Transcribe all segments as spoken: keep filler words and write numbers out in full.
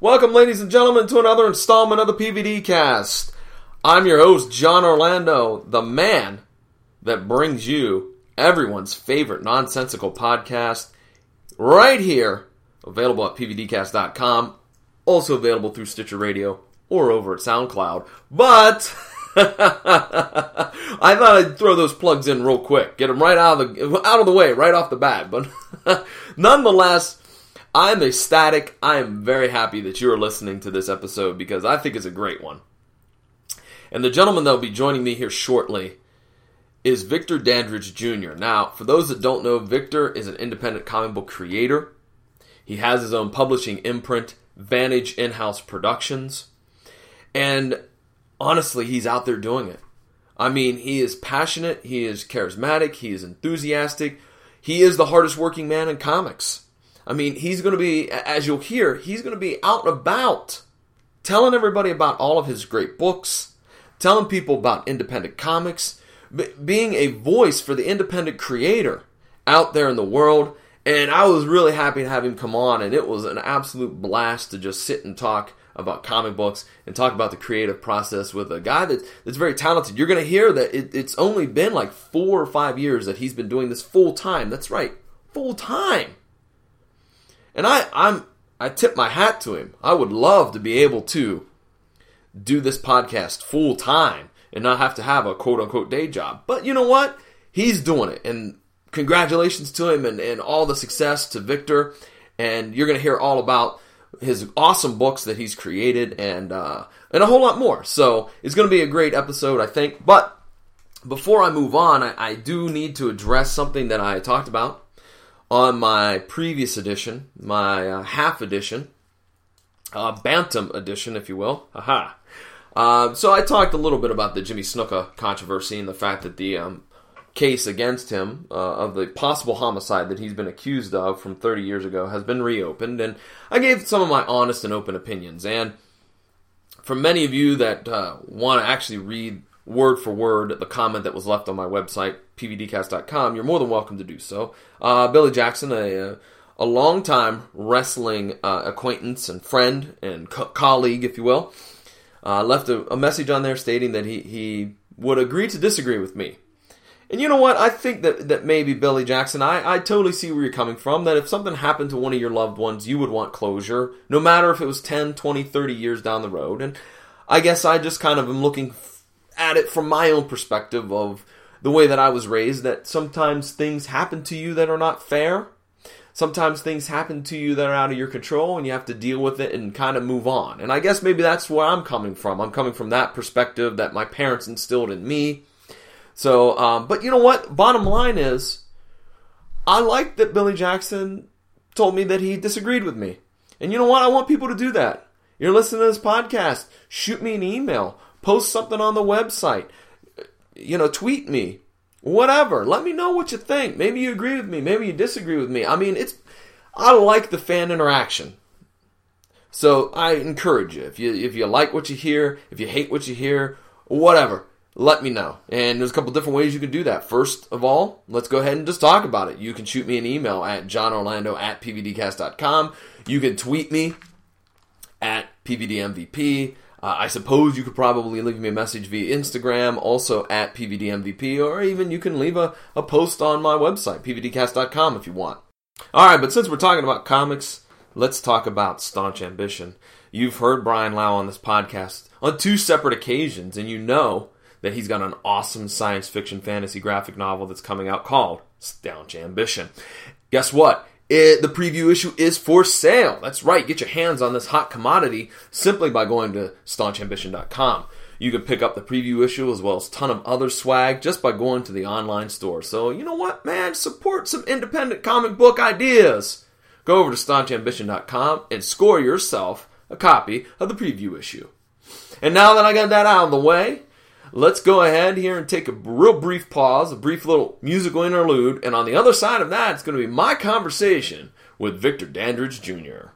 Welcome, ladies and gentlemen, to another installment of the P V D Cast. I'm your host, John Orlando, the man that brings you everyone's favorite nonsensical podcast right here, available at P V D cast dot com, also available through Stitcher Radio or over at SoundCloud. But I thought I'd throw those plugs in real quick, get them right out of the out of the way, right off the bat. But nonetheless, I'm ecstatic. I am very happy that you are listening to this episode because I think it's a great one. And the gentleman that will be joining me here shortly is Victor Dandridge Junior Now, for those that don't know, Victor is an independent comic book creator. He has his own publishing imprint, Vantage In-House Productions. And honestly, he's out there doing it. I mean, he is passionate, he is charismatic, he is enthusiastic. He is the hardest working man in comics. I mean, he's going to be, as you'll hear, he's going to be out and about telling everybody about all of his great books, telling people about independent comics, b- being a voice for the independent creator out there in the world. And I was really happy to have him come on, and it was an absolute blast to just sit and talk about comic books and talk about the creative process with a guy that, that's very talented. You're going to hear that it, it's only been like four or five years that he's been doing this full time. That's right, full time. And I, I'm, I tip my hat to him. I would love to be able to do this podcast full time and not have to have a quote unquote day job. But you know what? He's doing it. And congratulations to him and, and all the success to Victor. And you're going to hear all about his awesome books that he's created and, uh, and a whole lot more. So it's going to be a great episode, I think. But before I move on, I, I do need to address something that I talked about on my previous edition, my uh, half edition, uh, Bantam edition, if you will. Aha. Uh, so I talked a little bit about the Jimmy Snuka controversy and the fact that the um, case against him uh, of the possible homicide that he's been accused of from thirty years ago has been reopened. And I gave some of my honest and open opinions. And for many of you that uh, want to actually read word for word the comment that was left on my website, P V D cast dot com, you're more than welcome to do so. Uh, Billy Jackson, a, a long-time wrestling uh, acquaintance and friend and co- colleague, if you will, uh, left a, a message on there stating that he, he would agree to disagree with me. And you know what? I think that, that maybe, Billy Jackson, I, I totally see where you're coming from, that if something happened to one of your loved ones, you would want closure, no matter if it was ten, twenty, thirty years down the road. And I guess I just kind of am looking at it from my own perspective of the way that I was raised, that sometimes things happen to you that are not fair. Sometimes things happen to you that are out of your control, and you have to deal with it and kind of move on. And I guess maybe that's where I'm coming from. I'm coming from that perspective that my parents instilled in me. So, um, but you know what? Bottom line is, I like that Billy Jackson told me that he disagreed with me. And you know what? I want people to do that. You're listening to this podcast. Shoot me an email. Post something on the website. You know, tweet me. Whatever. Let me know what you think. Maybe you agree with me. Maybe you disagree with me. I mean, it's. I like the fan interaction. So I encourage you. If you if you like what you hear, if you hate what you hear, whatever, let me know. And there's a couple different ways you can do that. First of all, let's go ahead and just talk about it. You can shoot me an email at johnorlando at P V D cast dot com. You can tweet me at P V D M V P. Uh, I suppose you could probably leave me a message via Instagram, also at P V D M V P, or even you can leave a, a post on my website, P V D cast dot com, if you want. Alright, but since we're talking about comics, let's talk about Staunch Ambition. You've heard Brian Lau on this podcast on two separate occasions, and you know that he's got an awesome science fiction fantasy graphic novel that's coming out called Staunch Ambition. Guess what? It, the preview issue is for sale. That's right. Get your hands on this hot commodity simply by going to staunch ambition dot com. You can pick up the preview issue as well as a ton of other swag just by going to the online store. So, you know what, man? Support some independent comic book ideas. Go over to staunch ambition dot com and score yourself a copy of the preview issue. And now that I got that out of the way, let's go ahead here and take a real brief pause, a brief little musical interlude, and on the other side of that, it's going to be my conversation with Victor Dandridge Junior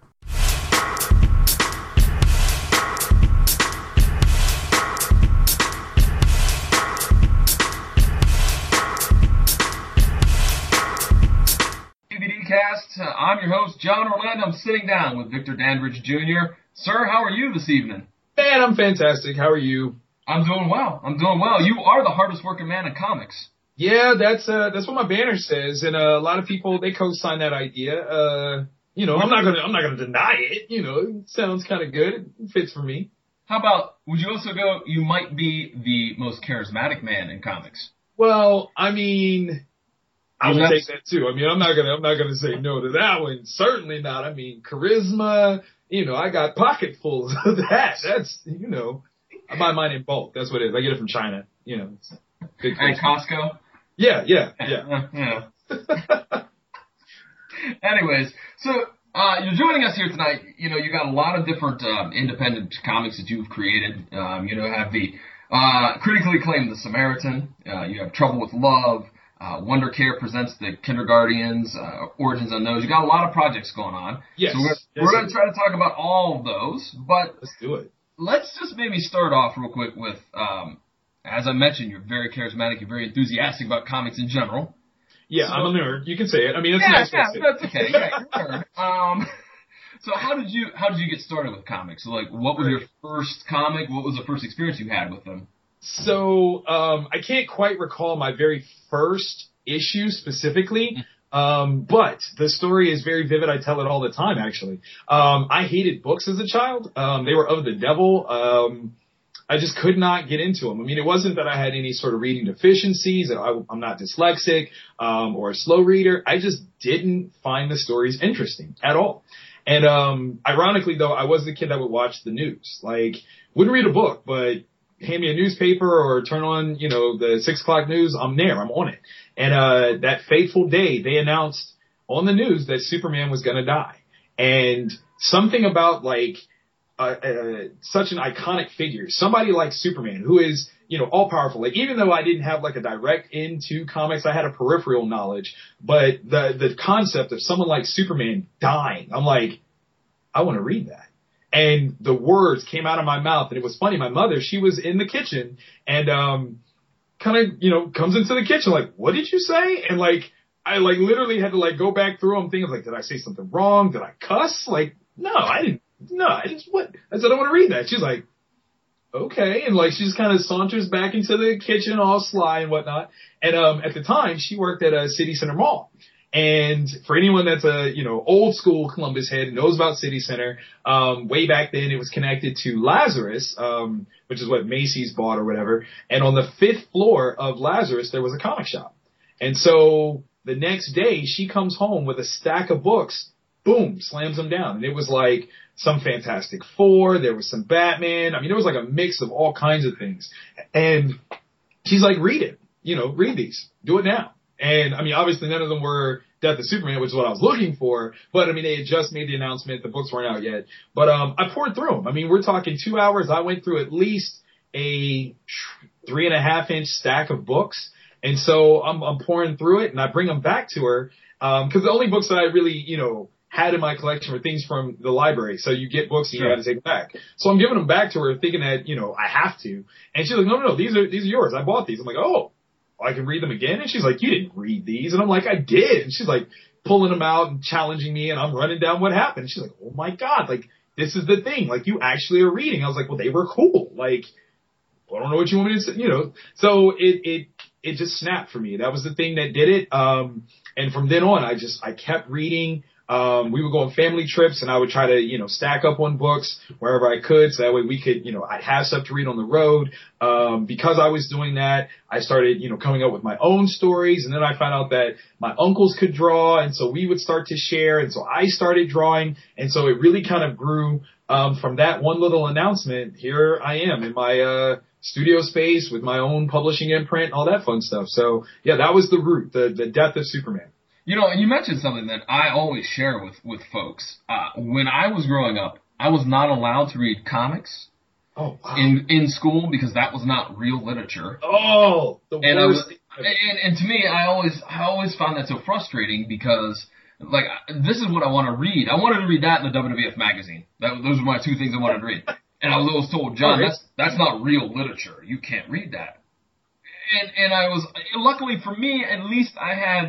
P V D Cast, I'm your host, John Orlando. I'm sitting down with Victor Dandridge Junior Sir, how are you this evening? Man, I'm fantastic. How are you? I'm doing well. I'm doing well. You are the hardest working man in comics. Yeah, that's uh, that's what my banner says, and uh, a lot of people they co-sign that idea. Uh, you know, I'm not gonna I'm not gonna deny it. You know, it sounds kind of good. It fits for me. How about, would you also go, you might be the most charismatic man in comics? Well, I mean, I Well, would that's- take that too. I mean, I'm not gonna I'm not gonna say no to that one. Certainly not. I mean, charisma. You know, I got pocketfuls of that. That's you know, I buy mine in bulk. That's what it is. I get it from China. You know, it's big. And Costco? Yeah, yeah, yeah. yeah. Anyways, so uh, you're joining us here tonight. You know, you got a lot of different um, independent comics that you've created. Um, you know, have the uh, critically acclaimed The Samaritan. Uh, you have Trouble with Love. Uh, Wonder Care presents The Kindergardians. Uh, Origins Unknown. You got a lot of projects going on. Yes. So we're, yes, we're going to try to talk about all of those, but let's do it. Let's just maybe start off real quick with. Um, As I mentioned, you're very charismatic. You're very enthusiastic about comics in general. Yeah, so, I'm a nerd. You can say it. I mean, it's yeah, nice yeah, to say. that's okay. Yeah, you're a nerd. Um, so how did you how did you get started with comics? So, like, what was your first comic? What was the first experience you had with them? So um, I can't quite recall my very first issue specifically. Um, but the story is very vivid. I tell it all the time, actually. Um, I hated books as a child. Um, they were of the devil. Um, I just could not get into them. I mean, it wasn't that I had any sort of reading deficiencies. I, I'm not dyslexic um, or a slow reader. I just didn't find the stories interesting at all. And um, ironically, though, I was the kid that would watch the news. Like, wouldn't read a book, but hand me a newspaper or turn on, you know, the six o'clock news. I'm there. I'm on it. And uh, that fateful day, they announced on the news that Superman was going to die. And something about, like, Uh, uh, such an iconic figure, somebody like Superman, who is, you know, all powerful. Like, even though I didn't have like a direct into comics, I had a peripheral knowledge, but the, the concept of someone like Superman dying, I'm like, I want to read that. And the words came out of my mouth, and it was funny. My mother, she was in the kitchen and, um, kind of, you know, comes into the kitchen like, what did you say? And like, I like literally had to like go back through them thinking like, did I say something wrong? Did I cuss? Like, no, I didn't. No, I just, what? I said, I want to read that. She's like, okay. And like, she just kind of saunters back into the kitchen all sly and whatnot. And, um, at the time she worked at a City Center Mall. And for anyone that's a, you know, old school Columbus head knows about City Center, um, way back then it was connected to Lazarus, um, which is what Macy's bought or whatever. And on the fifth floor of Lazarus, there was a comic shop. And so the next day she comes home with a stack of books, boom, slams them down. And it was like, some Fantastic Four, there was some Batman. I mean, there was like a mix of all kinds of things. And she's like, read it. You know, read these. Do it now. And I mean, obviously none of them were Death of Superman, which is what I was looking for. But I mean, they had just made the announcement. The books weren't out yet. But um, I poured through them. I mean, we're talking two hours. I went through at least a three and a half inch stack of books. And so I'm, I'm pouring through it, and I bring them back to her. Um, cause the only books that I really, you know, had in my collection were things from the library. So you get books and you Sure. got to take them back. So I'm giving them back to her thinking that, you know, I have to. And she's like, no, no, no, these are, these are yours. I bought these. I'm like, oh, I can read them again. And she's like, you didn't read these. And I'm like, I did. And she's like pulling them out and challenging me. And I'm running down what happened. And she's like, oh my God, like this is the thing. Like you actually are reading. I was like, well, they were cool. Like, I don't know what you want me to say, you know. So it, it, it just snapped for me. That was the thing that did it. Um, and from then on, I just, I kept reading. Um, we would go on family trips and I would try to, you know, stack up on books wherever I could. So that way we could, you know, I'd have stuff to read on the road. Um, because I was doing that, I started, you know, coming up with my own stories. And then I found out that my uncles could draw. And so we would start to share. And so I started drawing. And so it really kind of grew, um, from that one little announcement. Here I am in my, uh, studio space with my own publishing imprint, all that fun stuff. So yeah, that was the root, the, the death of Superman. You know, you mentioned something that I always share with, with folks. Uh, when I was growing up, I was not allowed to read comics oh, wow. in in school because that was not real literature. Oh, the and worst. I was, and, and to me, I always I always found that so frustrating because, like, this is what I want to read. I wanted to read that in the W W F magazine. That, those were my two things I wanted to read. And I was always told, John, that's that's not real literature. You can't read that. And and I was, luckily for me, at least I had,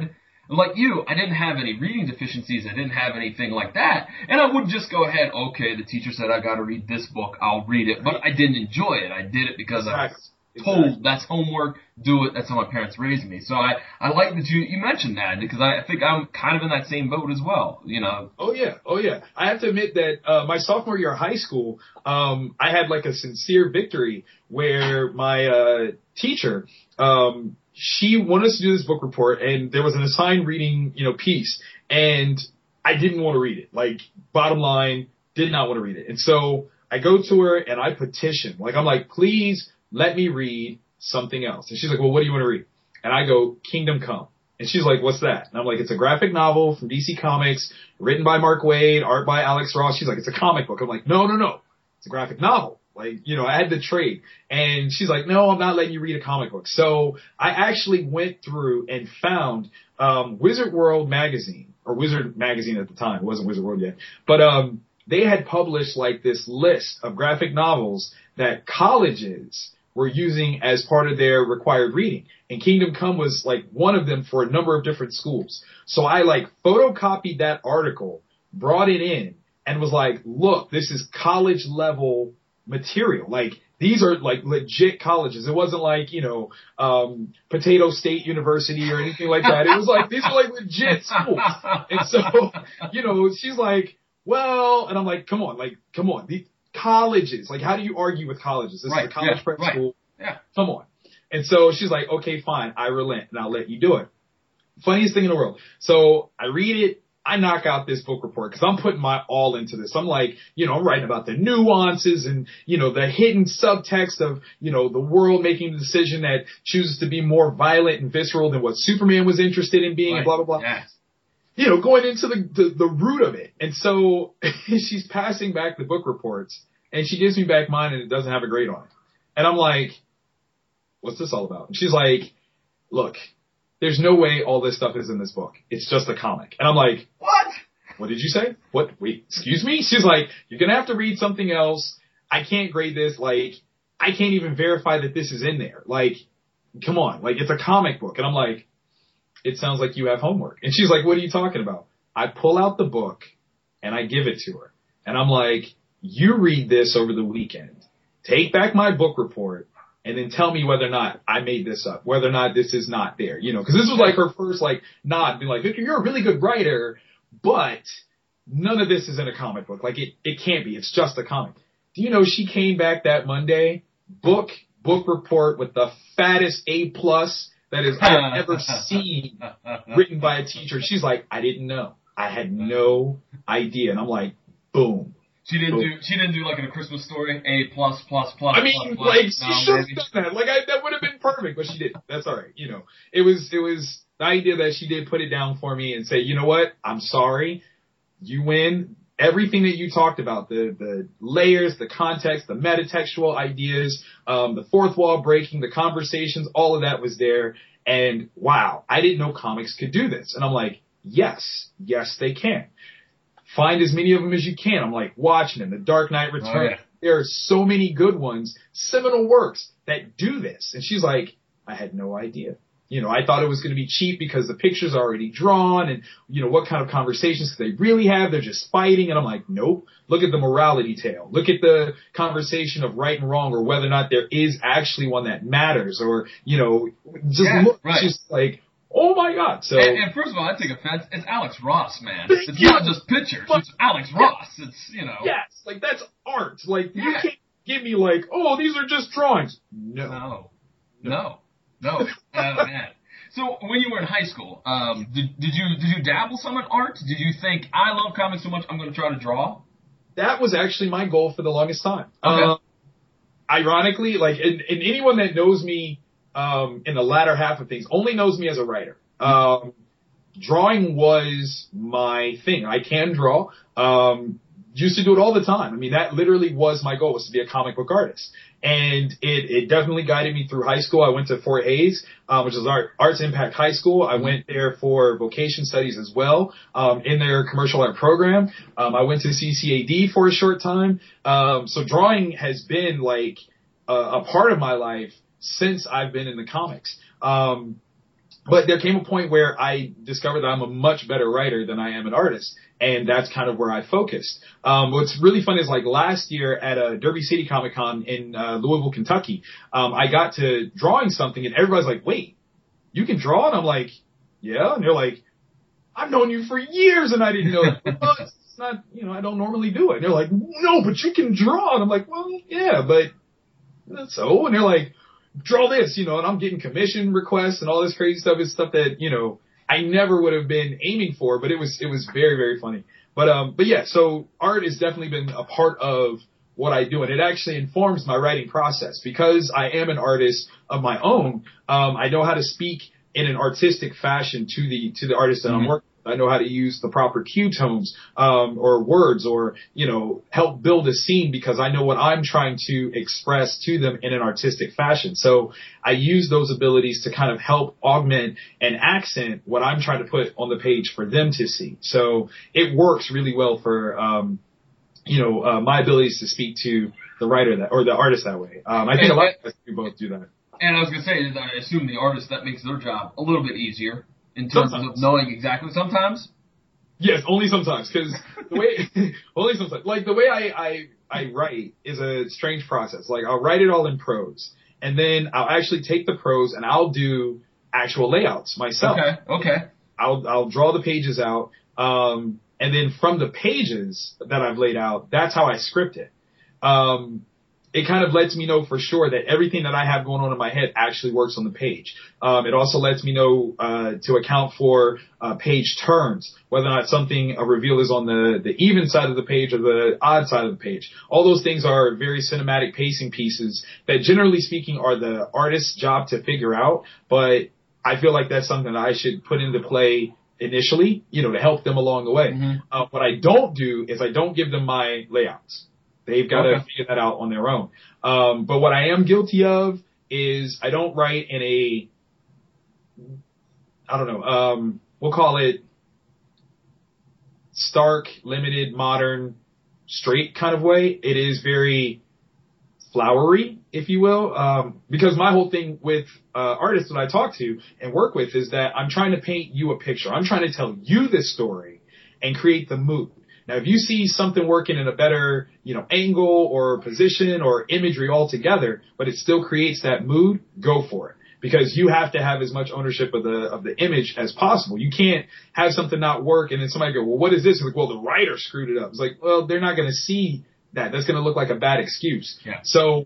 like you, I didn't have any reading deficiencies. I didn't have anything like that. And I would just go ahead, okay, the teacher said I got to read this book. I'll read it. But I didn't enjoy it. I did it because I was told exactly. That's homework. Do it. That's how my parents raised me. So I, I like that you, you mentioned that because I think I'm kind of in that same boat as well, you know. Oh, yeah. Oh, yeah. I have to admit that uh, my sophomore year of high school, um, I had like a sincere victory where my uh, teacher, um, she wanted us to do this book report, and there was an assigned reading, you know, piece, and I didn't want to read it. Like, bottom line, did not want to read it. And so I go to her and I petition. Like, I'm like, please let me read something else. And she's like, well, what do you want to read? And I go, Kingdom Come. And she's like, what's that? And I'm like, it's a graphic novel from D C Comics, written by Mark Waid, art by Alex Ross. She's like, it's a comic book. I'm like, no, no, no. It's a graphic novel. Like, you know, I had the trade. And she's like, no, I'm not letting you read a comic book. So I actually went through and found um Wizard World magazine, or Wizard magazine at the time. It wasn't Wizard World yet. But um they had published like this list of graphic novels that colleges were using as part of their required reading. And Kingdom Come was like one of them for a number of different schools. So I like photocopied that article, brought it in, and was like, look, this is college level material. Like, these are like legit colleges. It wasn't like, you know, um, Potato State University or anything like that. It was like, these are like legit schools. And so, you know, she's like, well, and I'm like, come on, like, come on. These colleges, like, how do you argue with colleges? This right, is a college yeah, prep right. school. Yeah. Come on. And so she's like, okay, fine. I relent and I'll let you do it. Funniest thing in the world. So I read it. I knock out this book report because I'm putting my all into this. I'm like, you know, I'm writing about the nuances and, you know, the hidden subtext of, you know, the world making the decision that chooses to be more violent and visceral than what Superman was interested in being, right. and blah, blah, blah. Yes. You know, going into the, the, the root of it. And so she's passing back the book reports and she gives me back mine and it doesn't have a grade on it. And I'm like, what's this all about? And she's like, look, there's no way all this stuff is in this book. It's just a comic. And I'm like, what? What did you say? What? Wait, excuse me? She's like, you're going to have to read something else. I can't grade this. Like, I can't even verify that this is in there. Like, come on. Like, it's a comic book. And I'm like, it sounds like you have homework. And she's like, what are you talking about? I pull out the book and I give it to her. And I'm like, you read this over the weekend. Take back my book report. And then tell me whether or not I made this up, whether or not this is not there, you know, because this was like her first like nod, being like, Victor, you're a really good writer, but none of this is in a comic book. Like it, it can't be. It's just a comic. Do you know she came back that Monday, book, book report with the fattest A plus that is I've ever seen written by a teacher. She's like, I didn't know. I had no idea. And I'm like, boom. She didn't do. She didn't do like in A Christmas Story, A plus plus plus. I mean, plus, like plus. she No, should have maybe. done that. Like I, that would have been perfect, but she didn't. That's all right. You know, it was it was the idea that she did put it down for me and say, you know what, I'm sorry, you win. Everything that you talked about, the the layers, the context, the metatextual ideas, um, the fourth wall breaking, the conversations, all of that was there. And wow, I didn't know comics could do this. And I'm like, yes, yes, they can. Find as many of them as you can. I'm like watching them. The Dark Knight Returns. Oh, yeah. There are so many good ones, seminal works that do this. And she's like, I had no idea. You know, I thought it was going to be cheap because the pictures are already drawn and, you know, what kind of conversations could they really have? They're just fighting. And I'm like, nope. Look at the morality tale. Look at the conversation of right and wrong or whether or not there is actually one that matters or, you know, just yeah, look. Right. Just like, oh my God. So, and, and first of all, I take offense. It's Alex Ross, man. Thank It's you. not just pictures. It's Alex Ross. It's, you know. Yes. Like that's art. Like you Yeah. can't give me like, oh, these are just drawings. No. No. No. No. Oh, man. So when you were in high school, um, did, did you did you dabble some in art? Did you think, I love comics so much, I'm going to try to draw? That was actually my goal for the longest time. Okay. Um, ironically, like, and, and anyone that knows me um, in the latter half of things only knows me as a writer. Um, drawing was my thing. I can draw. Um, used to do it all the time. I mean, that literally was my goal, was to be a comic book artist. And it, it definitely guided me through high school. I went to Fort Hays, um, which is Art, Arts Impact High School. I went there for vocation studies as well, um, in their commercial art program. Um, I went to C C A D for a short time. Um, so drawing has been like a, a part of my life since I've been in the comics. Um, But there came a point where I discovered that I'm a much better writer than I am an artist. And that's kind of where I focused. Um, what's really fun is like last year at a Derby City Comic Con in uh, Louisville, Kentucky, um, I got to drawing something and everybody's like, wait, you can draw? And I'm like, yeah. And they're like, I've known you for years and I didn't know it. Well, it's not, you know, I don't normally do it. And they're like, no, but you can draw. And I'm like, well, yeah, but so, and they're like, draw this, you know, and I'm getting commission requests and all this crazy stuff. It's stuff that, you know, I never would have been aiming for, but it was, it was very, very funny. But, um, but yeah, so art has definitely been a part of what I do, and it actually informs my writing process because I am an artist of my own. Um, I know how to speak in an artistic fashion to the, to the artist that mm-hmm. I'm working with. I know how to use the proper cue tones, um, or words or, you know, help build a scene because I know what I'm trying to express to them in an artistic fashion. So I use those abilities to kind of help augment and accent what I'm trying to put on the page for them to see. So it works really well for, um, you know, uh, my abilities to speak to the writer that, or the artist that way. Um, I think and, a lot of us do both do that. And I was going to say, I assume the artist, that makes their job a little bit easier. In terms sometimes. Of knowing exactly, sometimes? Yes, only sometimes, because the way, only sometimes. Like, the way I, I, I write is a strange process. Like, I'll write it all in prose, and then I'll actually take the prose and I'll do actual layouts myself. Okay, okay. I'll, I'll draw the pages out, um, and then from the pages that I've laid out, that's how I script it. Um, It kind of lets me know for sure that everything that I have going on in my head actually works on the page. Um, it also lets me know uh, to account for uh, page turns, whether or not something, a reveal is on the, the even side of the page or the odd side of the page. All those things are very cinematic pacing pieces that, generally speaking, are the artist's job to figure out. But I feel like that's something that I should put into play initially, you know, to help them along the way. Mm-hmm. Uh, what I don't do is I don't give them my layouts. They've got okay. to figure that out on their own. Um, but what I am guilty of is I don't write in a, I don't know, um, we'll call it stark, limited, modern, straight kind of way. It is very flowery, if you will, um, because my whole thing with uh, artists that I talk to and work with is that I'm trying to paint you a picture. I'm trying to tell you this story and create the mood. Now, if you see something working in a better, you know, angle or position or imagery altogether, but it still creates that mood, go for it. Because you have to have as much ownership of the of the image as possible. You can't have something not work and then somebody go, well, what is this? It's like, well, the writer screwed it up. It's like, well, they're not going to see that. That's going to look like a bad excuse. Yeah. So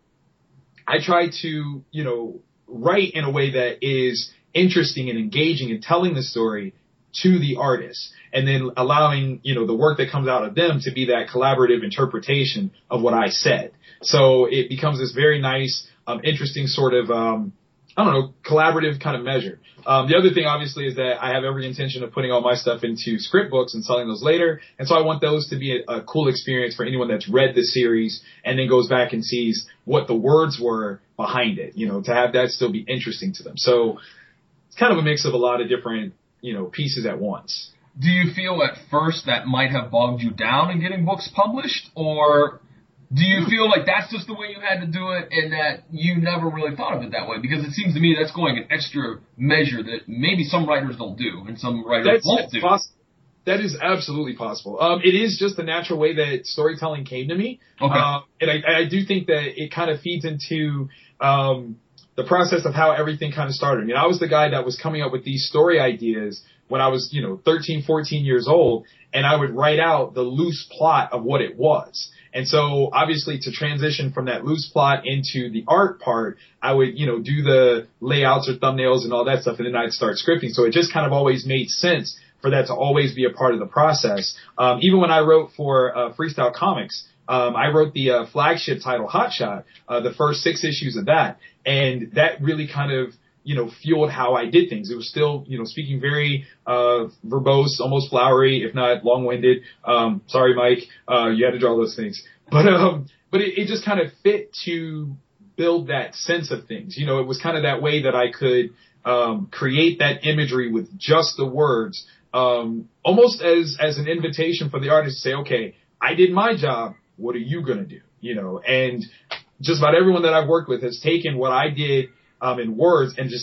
I try to, you know, write in a way that is interesting and engaging and telling the story to the artist, and then allowing, you know, the work that comes out of them to be that collaborative interpretation of what I said. So it becomes this very nice, um, interesting sort of, um, I don't know, collaborative kind of measure. Um, the other thing, obviously, is that I have every intention of putting all my stuff into script books and selling those later. And so I want those to be a, a cool experience for anyone that's read the series and then goes back and sees what the words were behind it, you know, to have that still be interesting to them. So it's kind of a mix of a lot of different, you know, pieces at once. Do you feel at first that might have bogged you down in getting books published, or do you feel like that's just the way you had to do it and that you never really thought of it that way? Because it seems to me that's going an extra measure that maybe some writers don't do and some writers that's, won't that's do. Poss- that is absolutely possible. Um, it is just the natural way that storytelling came to me. Okay. Um, and I, I do think that it kind of feeds into um, the process of how everything kind of started. I mean, I was the guy that was coming up with these story ideas when I was, you know, thirteen, fourteen years old, and I would write out the loose plot of what it was. And so obviously to transition from that loose plot into the art part, I would, you know, do the layouts or thumbnails and all that stuff, and then I'd start scripting. So it just kind of always made sense for that to always be a part of the process. Um, even when I wrote for uh, Freestyle Comics, um, I wrote the uh, flagship title Hot Shot, uh, the first six issues of that, and that really kind of, you know, fueled how I did things. It was still, you know, speaking very uh verbose, almost flowery, if not long-winded. Um, sorry, Mike, uh, you had to draw those things. But um, but it, it just kind of fit to build that sense of things. You know, it was kind of that way that I could um create that imagery with just the words, um, almost as as an invitation for the artist to say, okay, I did my job. What are you gonna do? You know, and just about everyone that I've worked with has taken what I did Um, in words and just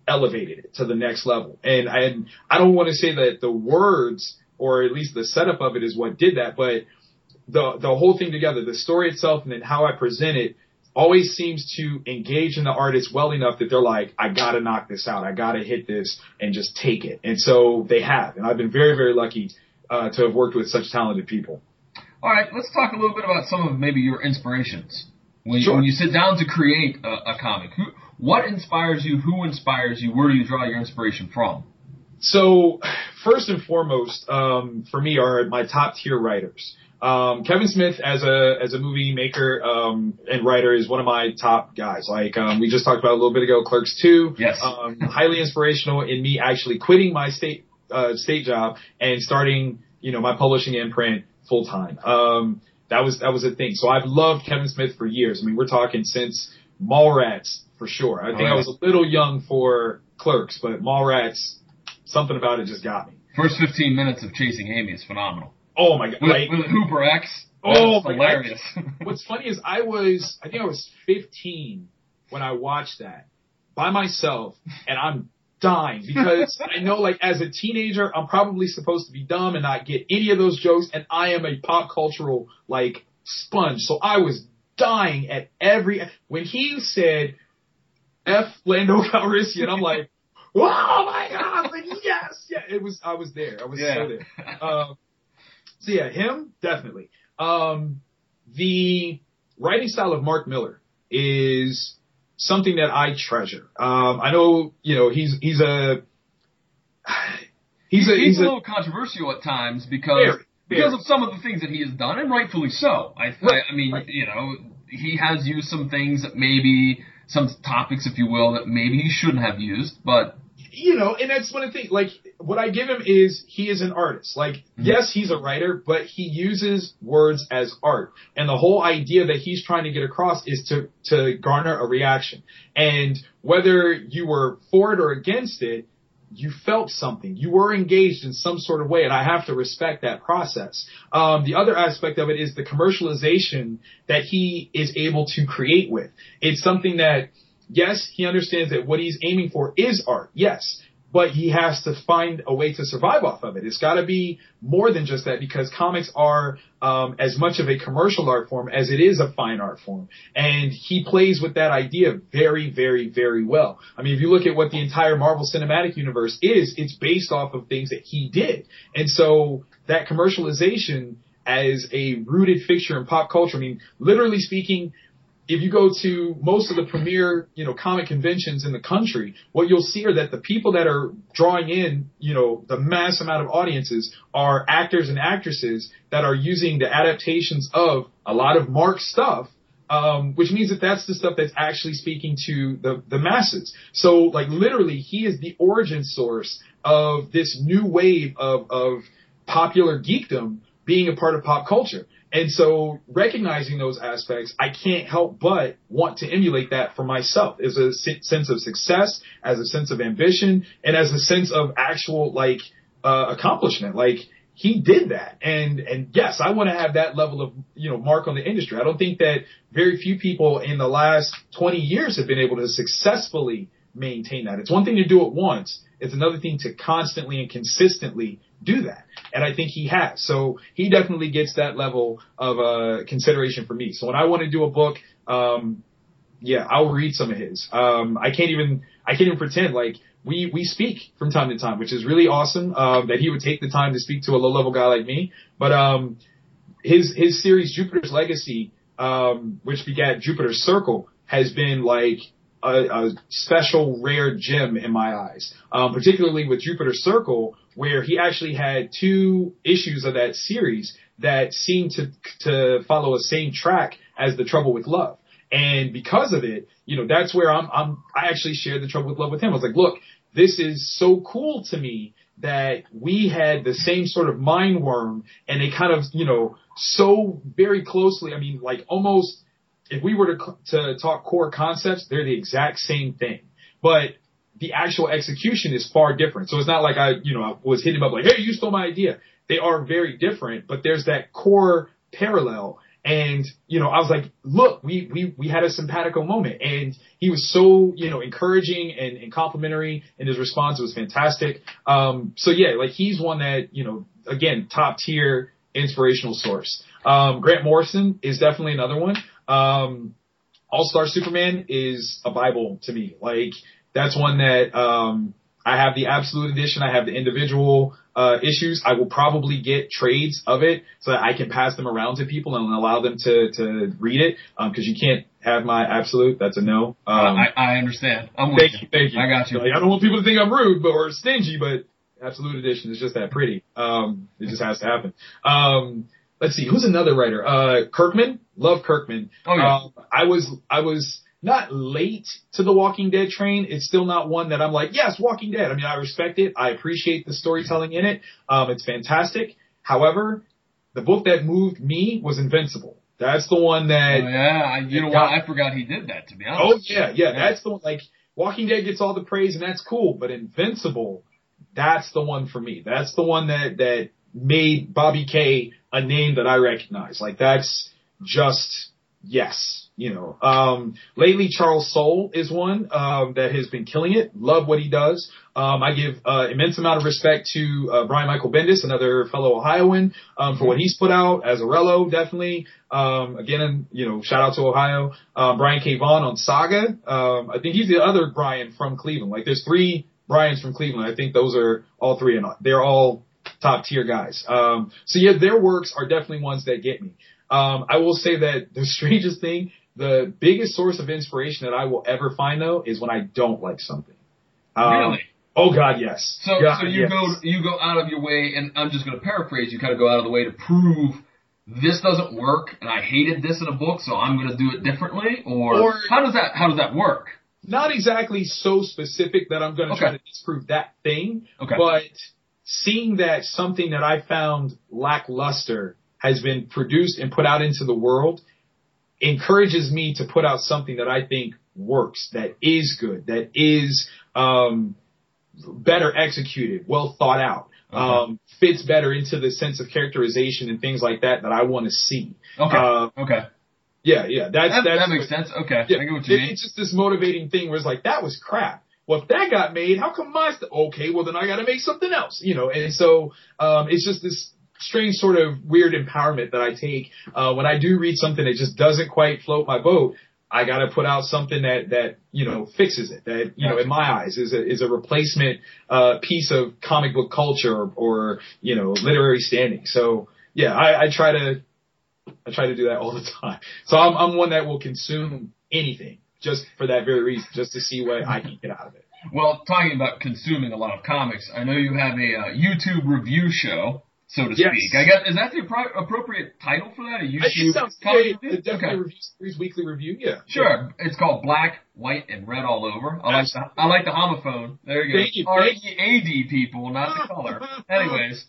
elevated it to the next level. And I, I don't want to say that the words, or at least the setup of it, is what did that, but the the whole thing together, the story itself, and then how I present it, always seems to engage in the artist well enough that they're like, I gotta knock this out, I gotta hit this and just take it. And so they have, and I've been very, very lucky uh, to have worked with such talented people. All right, let's talk a little bit about some of maybe your inspirations. When, sure. you, when you sit down to create a, a comic, who, what inspires you? Who inspires you? Where do you draw your inspiration from? So, first and foremost, um, for me are my top tier writers. Um, Kevin Smith as a as a movie maker um, and writer is one of my top guys. Like um, we just talked about a little bit ago, Clerks two. Yes. Um, highly inspirational in me actually quitting my state uh, state job and starting, you know, my publishing imprint full time. Um, that was that was a thing. So I've loved Kevin Smith for years. I mean, we're talking since Mallrats for sure. I think oh, yeah. I was a little young for Clerks, but Mallrats, something about it just got me. First fifteen minutes of Chasing Amy is phenomenal. Oh my god! With, like, with Hooper X. Oh my hilarious. god! What's funny is I was, I think I was fifteen when I watched that by myself, and I'm dying because I know, like, as a teenager, I'm probably supposed to be dumb and not get any of those jokes, and I am a pop cultural like sponge, so I was dying at every when he said F Lando Calrissian, I'm like, oh my god! Like, yes, yeah, it was. I was there. I was yeah. so there. Um, So yeah, him, definitely. Um, the writing style of Mark Miller is something that I treasure. Um, I know, you know, he's, he's a, he's a, he's, he's a, a little controversial at times because, very, very. because of some of the things that he has done, and rightfully so. I, right, I, I mean, right. you know, he has used some things that maybe, some topics, if you will, that maybe he shouldn't have used, but you know, and that's one of the things, like, what I give him is he is an artist. Like, mm-hmm. yes, he's a writer, but he uses words as art. And the whole idea that he's trying to get across is to, to garner a reaction. And whether you were for it or against it, you felt something. You were engaged in some sort of way, and I have to respect that process. Um, the other aspect of it is the commercialization that he is able to create with. It's something that, yes, he understands that what he's aiming for is art, yes, but he has to find a way to survive off of it. It's got to be more than just that because comics are um, as much of a commercial art form as it is a fine art form. And he plays with that idea very, very, very well. I mean, if you look at what the entire Marvel Cinematic Universe is, it's based off of things that he did. And so that commercialization as a rooted fixture in pop culture, I mean, literally speaking, if you go to most of the premier, you know, comic conventions in the country, what you'll see are that the people that are drawing in, you know, the mass amount of audiences are actors and actresses that are using the adaptations of a lot of Mark's stuff, um, which means that that's the stuff that's actually speaking to the, the masses. So, like, literally, he is the origin source of this new wave of, of popular geekdom being a part of pop culture. And so recognizing those aspects, I can't help but want to emulate that for myself as a sense of success, as a sense of ambition, and as a sense of actual, like, uh, accomplishment. Like, he did that. And, and yes, I want to have that level of, you know, mark on the industry. I don't think that very few people in the last twenty years have been able to successfully maintain that. It's one thing to do it once. It's another thing to constantly and consistently do that. And I think he has. So he definitely gets that level of uh, consideration for me. So when I want to do a book, um, yeah, I'll read some of his. Um, I can't even, I can't even pretend like we, we speak from time to time, which is really awesome, um, that he would take the time to speak to a low level guy like me. But, um, his, his series Jupiter's Legacy, um, which begat Jupiter's Circle, has been like a, a special rare gem in my eyes. Um, particularly with Jupiter's Circle, where he actually had two issues of that series that seemed to, to follow a same track as The Trouble with Love. And because of it, you know, that's where I'm, I'm, I actually shared The Trouble with Love with him. I was like, look, this is so cool to me that we had the same sort of mind worm, and they kind of, you know, so very closely. I mean, like almost, if we were to, to talk core concepts, they're the exact same thing. But the actual execution is far different. So it's not like I, you know, I was hitting him up like, hey, you stole my idea. They are very different, but there's that core parallel. And, you know, I was like, look, we, we, we had a simpatico moment. And he was so, you know, encouraging and, and complimentary, and his response was fantastic. Um, so yeah, like he's one that, you know, again, top tier inspirational source. Um, Grant Morrison is definitely another one. Um, All-Star Superman is a Bible to me. Like, that's one that, um, I have the absolute edition. I have the individual, uh, issues. I will probably get trades of it so that I can pass them around to people and allow them to, to read it. Um, cause you can't have my absolute. That's a no. Um, I, I understand. I'm with thank you. you. Thank you. I got you. Like, I don't want people to think I'm rude, but, or stingy, but absolute edition is just that pretty. Um, it just has to happen. Um, let's see. Who's another writer? Uh, Kirkman. Love Kirkman. Oh, yeah. Um, I was, I was not late to the Walking Dead train. It's still not one that I'm like, yes, Walking Dead. I mean, I respect it. I appreciate the storytelling in it. Um, it's fantastic. However, the book that moved me was Invincible. That's the one that. Oh, yeah. I, you know what? I forgot he did that, to be honest. Oh, yeah, yeah. That's the one. Like, Walking Dead gets all the praise, and that's cool. But Invincible, that's the one for me. That's the one that, that made Bobby Kay a name that I recognize. Like, that's just, yes, you know. Um, lately, Charles Soule is one, um, that has been killing it. Love what he does. Um, I give, uh, immense amount of respect to, uh, Brian Michael Bendis, another fellow Ohioan, um, for what he's put out. Azarello, definitely. Um, again, you know, shout out to Ohio. Um, Brian K. Vaughan on Saga. Um, I think he's the other Brian from Cleveland. Like, there's three Brians from Cleveland. I think those are all three, and they're all top tier guys. Um, so yeah, their works are definitely ones that get me. Um, I will say that the strangest thing, the biggest source of inspiration that I will ever find though is when I don't like something. Um, Really? Oh God, yes. So, God, so you yes. go, you go out of your way, and I'm just going to paraphrase. You kind of go out of the way to prove this doesn't work, and I hated this in a book, so I'm going to do it differently. Or, Or how does that, how does that work? Not exactly so specific that I'm going to Okay. try to disprove that thing, Okay. but seeing that something that I found lackluster has been produced and put out into the world encourages me to put out something that I think works, that is good, that is um, better executed, well thought out, Okay. um, fits better into the sense of characterization and things like that that I want to see. Okay. Uh, okay. yeah, yeah, that's That, that's that makes what, sense. Okay. yeah, I get what you it- mean. it's just this motivating thing where it's like, that was crap. Well, if that got made, how come mine's st- okay? Well, then I got to make something else, you know. And so um, it's just this strange sort of weird empowerment that I take uh, when I do read something that just doesn't quite float my boat. I got to put out something that that you know fixes it. That you know, in my eyes, is a is a replacement uh, piece of comic book culture or, or you know literary standing. So yeah, I, I try to I try to do that all the time. So I'm I'm one that will consume anything. Just for that very reason, just to see what I can get out of it. Well, talking about consuming a lot of comics, I know you have a uh, YouTube review show, so to Yes. speak. I guess is that the appro- appropriate title for that? A YouTube It sounds comic great. review? Definitely Okay. a review series, weekly review. Yeah. Sure. It's called Black, White, and Red all over. I like the I like the homophone. There you go. Thank you, R thank E A D people, not the color. Anyways.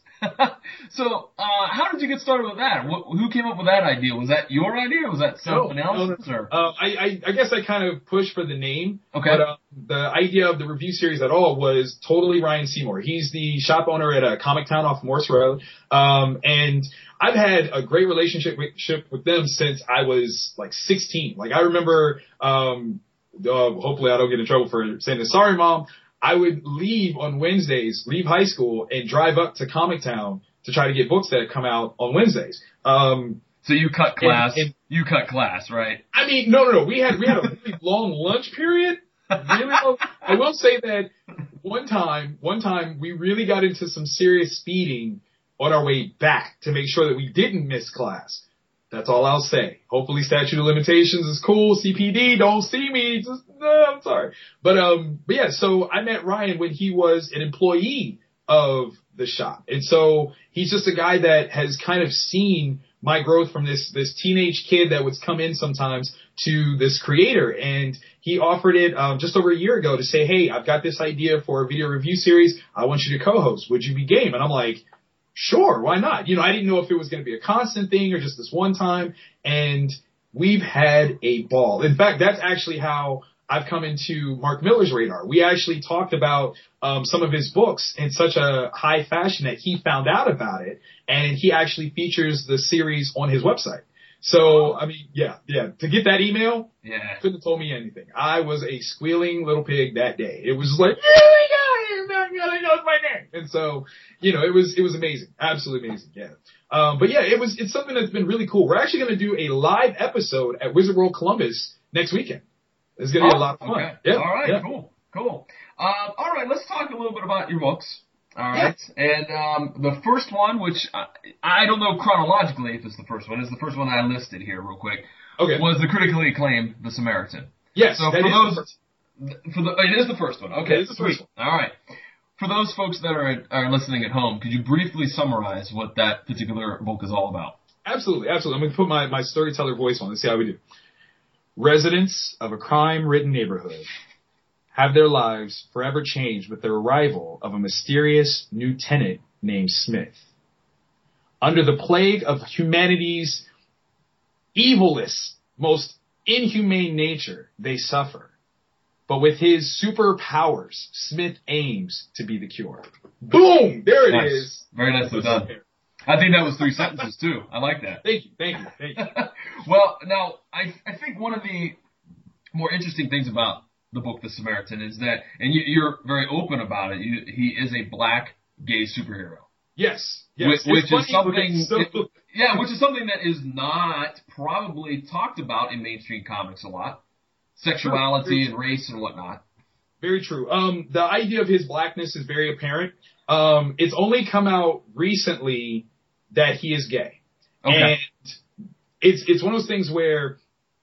So, uh, how did you get started with that? What, who came up with that idea? Was that your idea, or was that someone No, no, else's? Or? Uh, I, I, I guess I kind of pushed for the name. Okay. But uh, the idea of the review series at all was totally Ryan Seymour. He's the shop owner at uh, Comic Town off Morse Road. Um, and I've had a great relationship with, with them since I was like sixteen. Like I remember, um, uh, hopefully I don't get in trouble for saying this. Sorry, Mom. I would leave on Wednesdays, leave high school, and drive up to Comic Town to try to get books that come out on Wednesdays. Um, So you cut class. and- you cut class, right? I mean, no, no, no. We had we had a really long lunch period. Really long. I will say that one time, one time we really got into some serious speeding on our way back to make sure that we didn't miss class. That's all I'll say. Hopefully, statute of limitations is cool. C P D, don't see me. Just no, I'm sorry. But um, but yeah. So I met Ryan when he was an employee of the shop, and so he's just a guy that has kind of seen my growth from this this teenage kid that would come in sometimes to this creator, and he offered it um, just over a year ago to say, hey, I've got this idea for a video review series. I want you to co-host. Would you be game? And I'm like, sure, why not? You know, I didn't know if it was going to be a constant thing or just this one time, and we've had a ball. In fact, that's actually how I've come into Mark Miller's radar. We actually talked about um, some of his books in such a high fashion that he found out about it, and he actually features the series on his website. So, I mean, yeah, yeah. To get that email, yeah, couldn't have told me anything. I was a squealing little pig that day. It was like, oh my God, he knows my name. And so, you know, it was, it was amazing. Absolutely amazing. Yeah. Um, but yeah, it was, it's something that's been really cool. We're actually going to do a live episode at Wizard World Columbus next weekend. It's going to oh, be a lot of fun. Okay. Yeah. All right. Yeah. Cool. Cool. Um, all right. Let's talk a little bit about your books. All right. Yeah. And um, the first one, which I, I don't know chronologically if it's the first one, is the first one that I listed here real quick. Okay. Was the critically acclaimed The Samaritan. Yes. So that for is those, the first. for the, it is the first one. Okay. It is the first Sweet. one. All right. For those folks that are are listening at home, could you briefly summarize what that particular book is all about? Absolutely, absolutely. I'm going to put my, my storyteller voice on. Let's see how we do. Residents of a crime-ridden neighborhood have their lives forever changed with the arrival of a mysterious new tenant named Smith. Under the plague of humanity's evilest, most inhumane nature, they suffer. But with his superpowers, Smith aims to be the cure. Boom! There it nice. is. Very nicely done. I think that was three sentences too. I like that. Thank you, thank you, thank you. Well, now, I I think one of the more interesting things about the book The Samaritan is that, and you, you're very open about it, you, he is a black gay superhero. Yes, yes. Which, which is something, so... it, yeah, which is something that is not probably talked about in mainstream comics a lot. Sexuality and race and whatnot. Very true. Um, the idea of his blackness is very apparent. Um, it's only come out recently that he is gay. Okay. And it's, it's one of those things where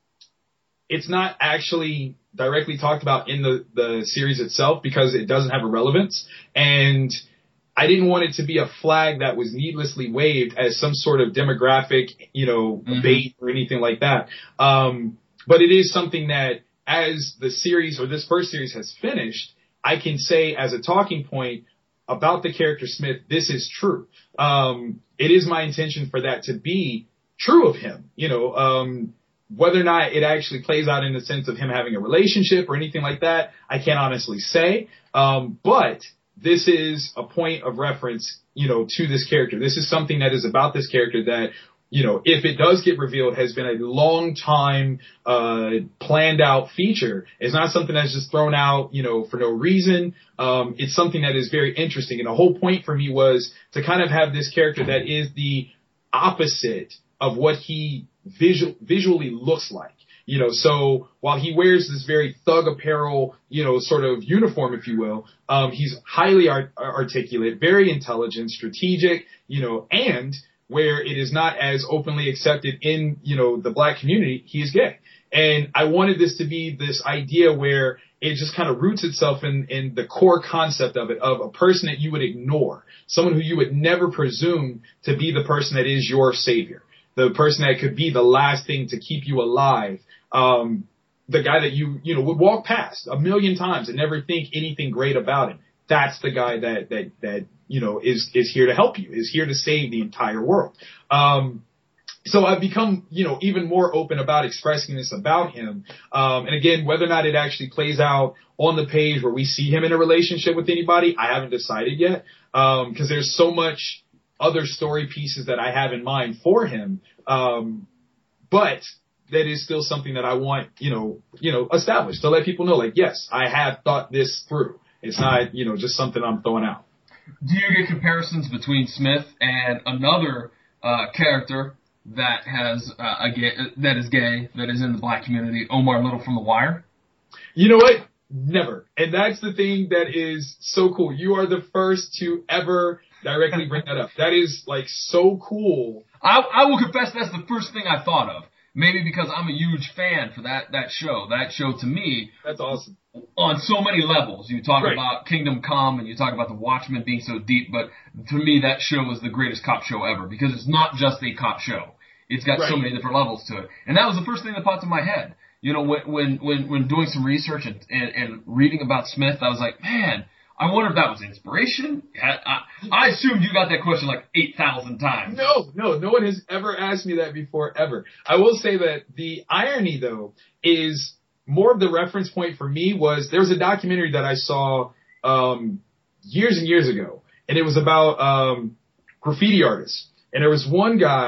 it's not actually directly talked about in the, the series itself because it doesn't have a relevance. And I didn't want it to be a flag that was needlessly waved as some sort of demographic, you know, mm-hmm. bait or anything like that. Um, but it is something that, as the series or this first series has finished, I can say as a talking point about the character Smith, this is true. Um, it is my intention for that to be true of him. You know, um, whether or not it actually plays out in the sense of him having a relationship or anything like that, I can't honestly say. Um, but this is a point of reference, you know, to this character. This is something that is about this character that, you know, if it does get revealed, has been a long time, uh, planned out feature. It's not something that's just thrown out, you know, for no reason. Um, it's something that is very interesting. And the whole point for me was to kind of have this character that is the opposite of what he visual, visually looks like. You know, so while he wears this very thug apparel, you know, sort of uniform, if you will, um, he's highly art- articulate, very intelligent, strategic, you know, and where it is not as openly accepted in, you know, the black community, he is gay. And I wanted this to be this idea where it just kind of roots itself in, in the core concept of it, of a person that you would ignore, someone who you would never presume to be the person that is your savior, the person that could be the last thing to keep you alive, um, the guy that you, you know, would walk past a million times and never think anything great about him. That's the guy that, that, that, you know, is, is here to help you, is here to save the entire world. Um, so I've become, you know, even more open about expressing this about him. Um, and again, whether or not it actually plays out on the page where we see him in a relationship with anybody, I haven't decided yet. Um, cause there's so much other story pieces that I have in mind for him. Um, but that is still something that I want, you know, you know, established to let people know, like, yes, I have thought this through. It's not, you know, just something I'm throwing out. Do you get comparisons between Smith and another uh, character that has uh, a gay, that is gay, that is in the black community, Omar Little from The Wire? You know what? Never. And that's the thing that is so cool. You are the first to ever directly bring that up. That is, like, so cool. I, I will confess that's the first thing I thought of. Maybe because I'm a huge fan for that, that show. That show, to me, that's awesome. On so many levels. You talk right. about Kingdom Come and you talk about The Watchmen being so deep, but to me that show is the greatest cop show ever because it's not just a cop show. It's got right. so many different levels to it. And that was the first thing that popped in my head. You know, when when when, when doing some research and, and, and reading about Smith, I was like, man, I wonder if that was inspiration. I, I, I assumed you got that question like eight thousand times. No, no, no one has ever asked me that before, ever. I will say that the irony, though, is more of the reference point for me was there was a documentary that I saw um, years and years ago, and it was about um, graffiti artists. And there was one guy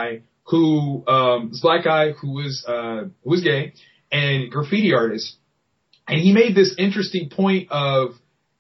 who um, this black guy who was uh, who was gay and graffiti artist, and he made this interesting point of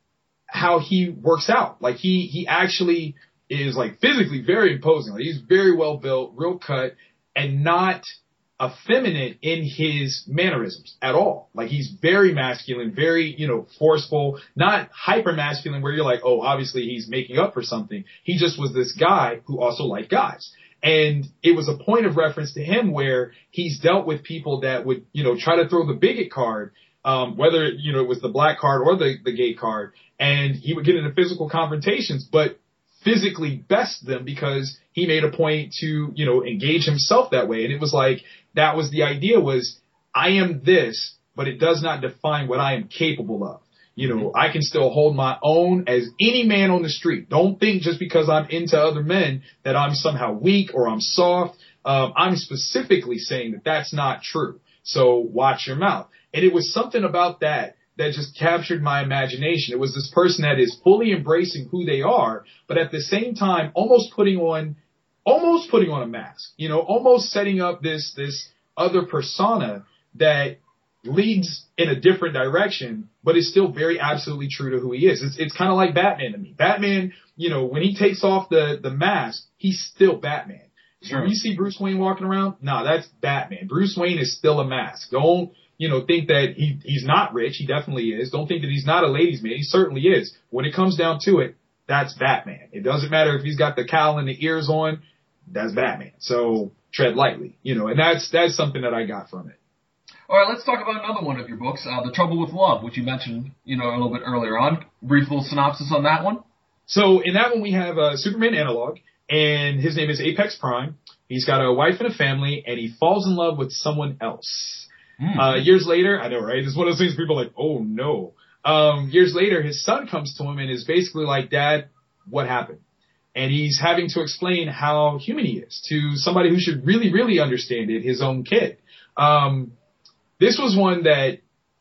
how he works out. Like he he actually is like physically very imposing. Like he's very well built, real cut, and not effeminate in his mannerisms at all. Like he's very masculine, very, you know, forceful, not hyper masculine where you're like, oh, obviously he's making up for something. He just was this guy who also liked guys. And it was a point of reference to him where he's dealt with people that would, you know, try to throw the bigot card, um, whether, you know, it was the black card or the, the gay card. And he would get into physical confrontations, but physically best them because he made a point to, you know, engage himself that way. And it was like, that was the idea was, I am this, but it does not define what I am capable of. You know, I can still hold my own as any man on the street. Don't think just because I'm into other men that I'm somehow weak or I'm soft. Um, I'm specifically saying that that's not true. So watch your mouth. And it was something about that that just captured my imagination. It was this person that is fully embracing who they are, but at the same time, almost putting on Almost putting on a mask, you know, almost setting up this this other persona that leads in a different direction, but is still very absolutely true to who he is. It's it's kind of like Batman to me. Batman, you know, when he takes off the the mask, he's still Batman. Sure. When you see Bruce Wayne walking around, nah, that's Batman. Bruce Wayne is still a mask. Don't, you know, think that he he's not rich. He definitely is. Don't think that he's not a ladies' man. He certainly is. When it comes down to it, that's Batman. It doesn't matter if he's got the cowl and the ears on. That's Batman. So tread lightly, you know, and that's that's something that I got from it. All right, let's talk about another one of your books, uh, The Trouble with Love, which you mentioned, you know, a little bit earlier on. Brief little synopsis on that one. So in that one, we have a Superman analog, and his name is Apex Prime. He's got a wife and a family, and he falls in love with someone else. Mm. Uh, years later, I know, right? It's one of those things people are like, oh no. Um, years later, his son comes to him and is basically like, Dad, what happened? And he's having to explain how human he is to somebody who should really, really understand it, his own kid. Um, this was one that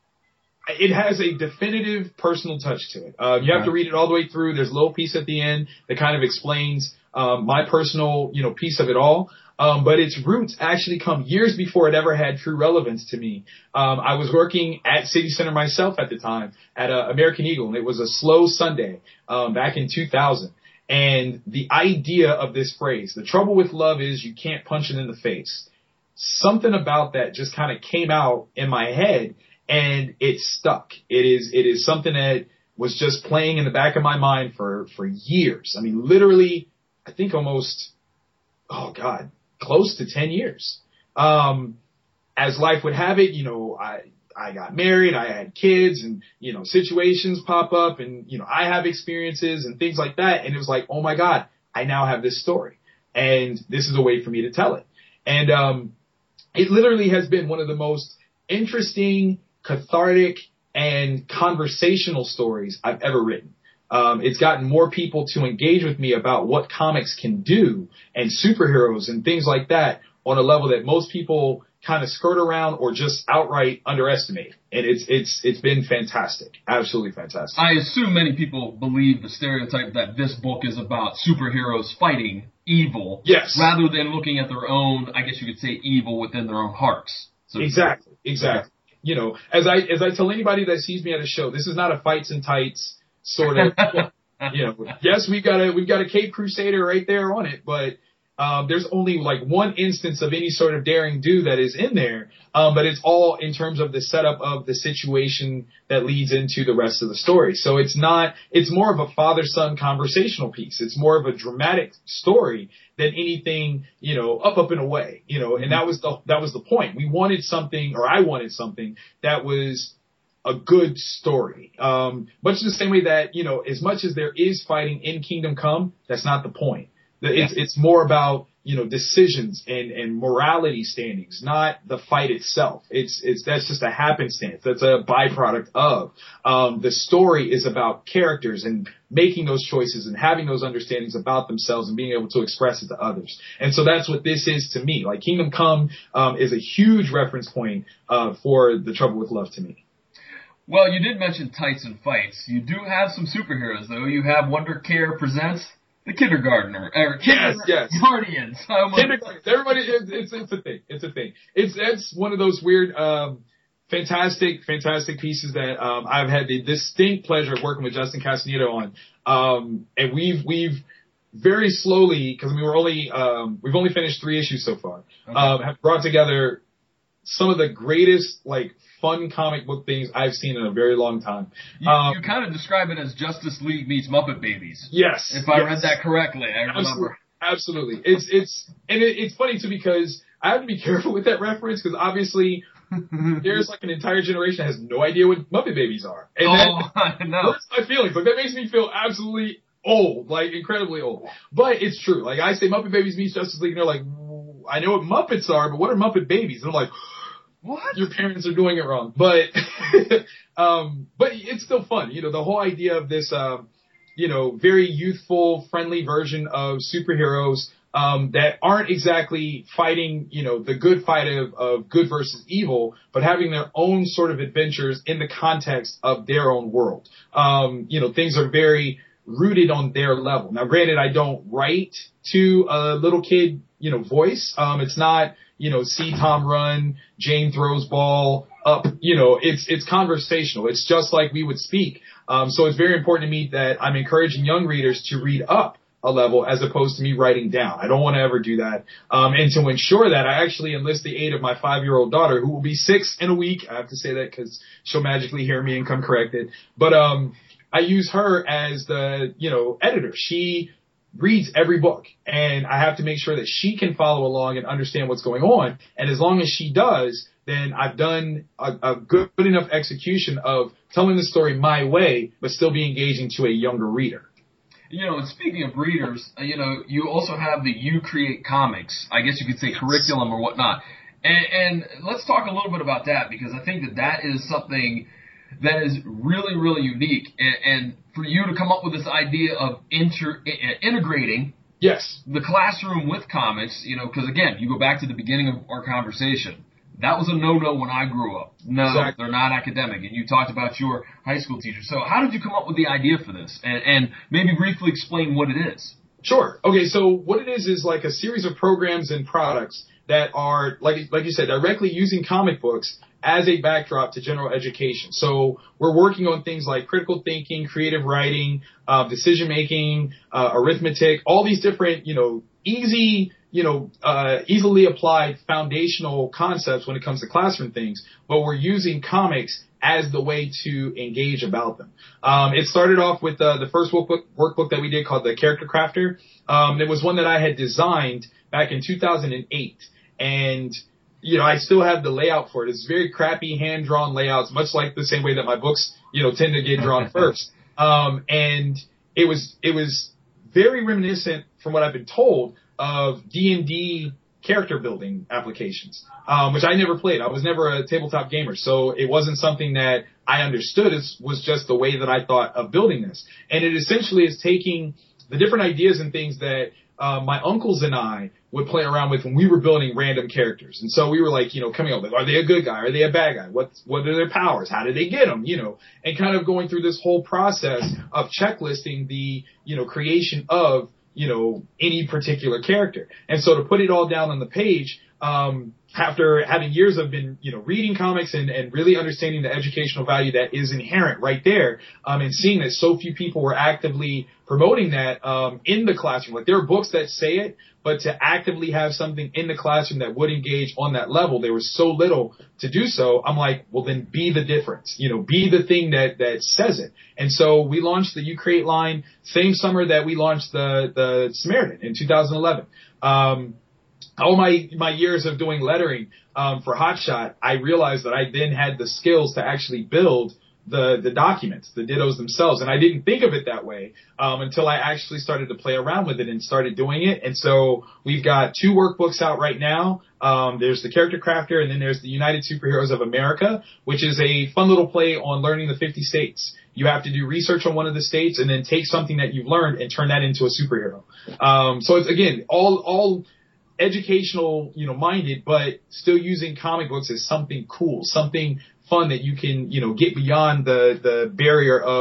it has a definitive personal touch to it. Uh, you have to read it all the way through. There's a little piece at the end that kind of explains um, my personal, you know, piece of it all. Um, but its roots actually come years before it ever had true relevance to me. Um, I was working at City Center myself at the time at uh, American Eagle, and it was a slow Sunday um, back in two thousand. And the idea of this phrase, the trouble with love is you can't punch it in the face. Something about that just kind of came out in my head and it stuck. It is, it is something that was just playing in the back of my mind for, for years. I mean, literally, I think almost, oh God, close to ten years. Um, as life would have it, you know, I, I got married, I had kids, and, you know, situations pop up, and, you know, I have experiences and things like that. And it was like, oh my God, I now have this story, and this is a way for me to tell it. And um, it literally has been one of the most interesting, cathartic, and conversational stories I've ever written. Um, it's gotten more people to engage with me about what comics can do and superheroes and things like that on a level that most people kind of skirt around or just outright underestimate. And it's, it's, it's been fantastic. Absolutely fantastic. I assume many people believe the stereotype that this book is about superheroes fighting evil. Yes. Rather than looking at their own, I guess you could say, evil within their own hearts. So exactly. Exactly. You know, as I, as I tell anybody that sees me at a show, this is not a fights and tights sort of, you know, yes, we've got a, we've got a Cape Crusader right there on it, but Um, there's only like one instance of any sort of daring do that is in there. Um, but it's all in terms of the setup of the situation that leads into the rest of the story. So it's not, it's more of a father-son conversational piece. It's more of a dramatic story than anything, you know, up, up and away, you know, and that was the, that was the point. We wanted something, or I wanted something that was a good story. Um, much the same way that, you know, as much as there is fighting in Kingdom Come, that's not the point. It's, it's more about, you know, decisions and, and morality standings, not the fight itself. It's, it's, that's just a happenstance. That's a byproduct of, um, the story is about characters and making those choices and having those understandings about themselves and being able to express it to others. And so that's what this is to me. Like Kingdom Come, um, is a huge reference point, uh, for The Trouble with Love to me. Well, you did mention tights and fights. You do have some superheroes, though. You have Wonder Care Presents The kindergartner. Or yes, yes. Guardians. Kindergarten. Everybody, it's, it's, it's a thing. It's a thing. It's, that's one of those weird, um, fantastic, fantastic pieces that, um, I've had the distinct pleasure of working with Justin Castaneda on. Um, and we've, we've very slowly, cause I mean, we're only, um, we've only finished three issues so far, okay. um, have brought together some of the greatest, like, fun comic book things I've seen in a very long time. You, um, you kind of describe it as Justice League meets Muppet Babies. Yes. If I yes. read that correctly, I remember. Absolutely. Absolutely. It's, it's, and it, it's funny too because I have to be careful with that reference because obviously there's like an entire generation that has no idea what Muppet Babies are. And oh, that I know. hurts my feelings. Like that makes me feel absolutely old, like incredibly old. But it's true. Like I say Muppet Babies meets Justice League and they're like, I know what Muppets are, but what are Muppet Babies? And I'm like, what? Your parents are doing it wrong. But, um, but it's still fun. You know, the whole idea of this, um, you know, very youthful, friendly version of superheroes, um, that aren't exactly fighting, you know, the good fight of, of good versus evil, but having their own sort of adventures in the context of their own world. Um, you know, things are very rooted on their level. Now, granted, I don't write to a little kid, you know, voice. Um, it's not, you know, see Tom run, Jane throws ball up, you know, it's, it's conversational. It's just like we would speak. Um, so it's very important to me that I'm encouraging young readers to read up a level as opposed to me writing down. I don't want to ever do that. Um, and to ensure that, I actually enlist the aid of my five-year-old daughter, who will be six in a week. I have to say that because she'll magically hear me and come correct it. But, um, I use her as the, you know, editor. She reads every book and I have to make sure that she can follow along and understand what's going on. And as long as she does, then I've done a, a good, good enough execution of telling the story my way, but still be engaging to a younger reader. You know, and speaking of readers, you know, you also have the You Create Comics, I guess you could say curriculum or whatnot. And, and let's talk a little bit about that because I think that that is something that is really, really unique. And, and for you to come up with this idea of inter, integrating yes. the classroom with comics, you know, because again, you go back to the beginning of our conversation. That was a no-no when I grew up. No, exactly. They're not academic. And you talked about your high school teacher. So how did you come up with the idea for this? And, and maybe briefly explain what it is. Sure. Okay, so what it is is like a series of programs and products that are, like like you said, directly using comic books as a backdrop to general education. So we're working on things like critical thinking, creative writing, uh, decision-making, uh, arithmetic, all these different, you know, easy, you know, uh, easily applied foundational concepts when it comes to classroom things, but we're using comics as the way to engage about them. Um, it started off with uh, the first workbook, workbook that we did called the Character Crafter. Um, it was one that I had designed back in two thousand eight. And, you know, I still have the layout for it. It's very crappy hand-drawn layouts, much like the same way that my books, you know, tend to get drawn first. Um, and it was, it was very reminiscent, from what I've been told, of D and D character building applications, um, which I never played. I was never a tabletop gamer, so it wasn't something that I understood. It was just the way that I thought of building this. And it essentially is taking the different ideas and things that uh, my uncles and I would play around with when we were building random characters. And so we were like, you know, coming up with, are they a good guy? Are they a bad guy? What, what are their powers? How did they get them? You know, and kind of going through this whole process of checklisting the, you know, creation of, you know, any particular character. And so to put it all down on the page, um, after having years of been, you know, reading comics and, and really understanding the educational value that is inherent right there, um, and seeing that so few people were actively promoting that, um, in the classroom. Like there are books that say it, but to actively have something in the classroom that would engage on that level, there was so little to do so. I'm like, well, then be the difference, you know, be the thing that, that says it. And so we launched the You Create line same summer that we launched the, the Samaritan in two thousand eleven. Um, all my, my years of doing lettering, um, for Hotshot, I realized that I then had the skills to actually build the, the documents, the dittos themselves. And I didn't think of it that way, um, until I actually started to play around with it and started doing it. And so we've got two workbooks out right now. Um, there's the Character Crafter and then there's the United Superheroes of America, which is a fun little play on learning the fifty states. You have to do research on one of the states and then take something that you've learned and turn that into a superhero. Um, so it's, again, all, all, educational, you know, minded, but still using comic books as something cool, something fun that you can, you know, get beyond the, the barrier of,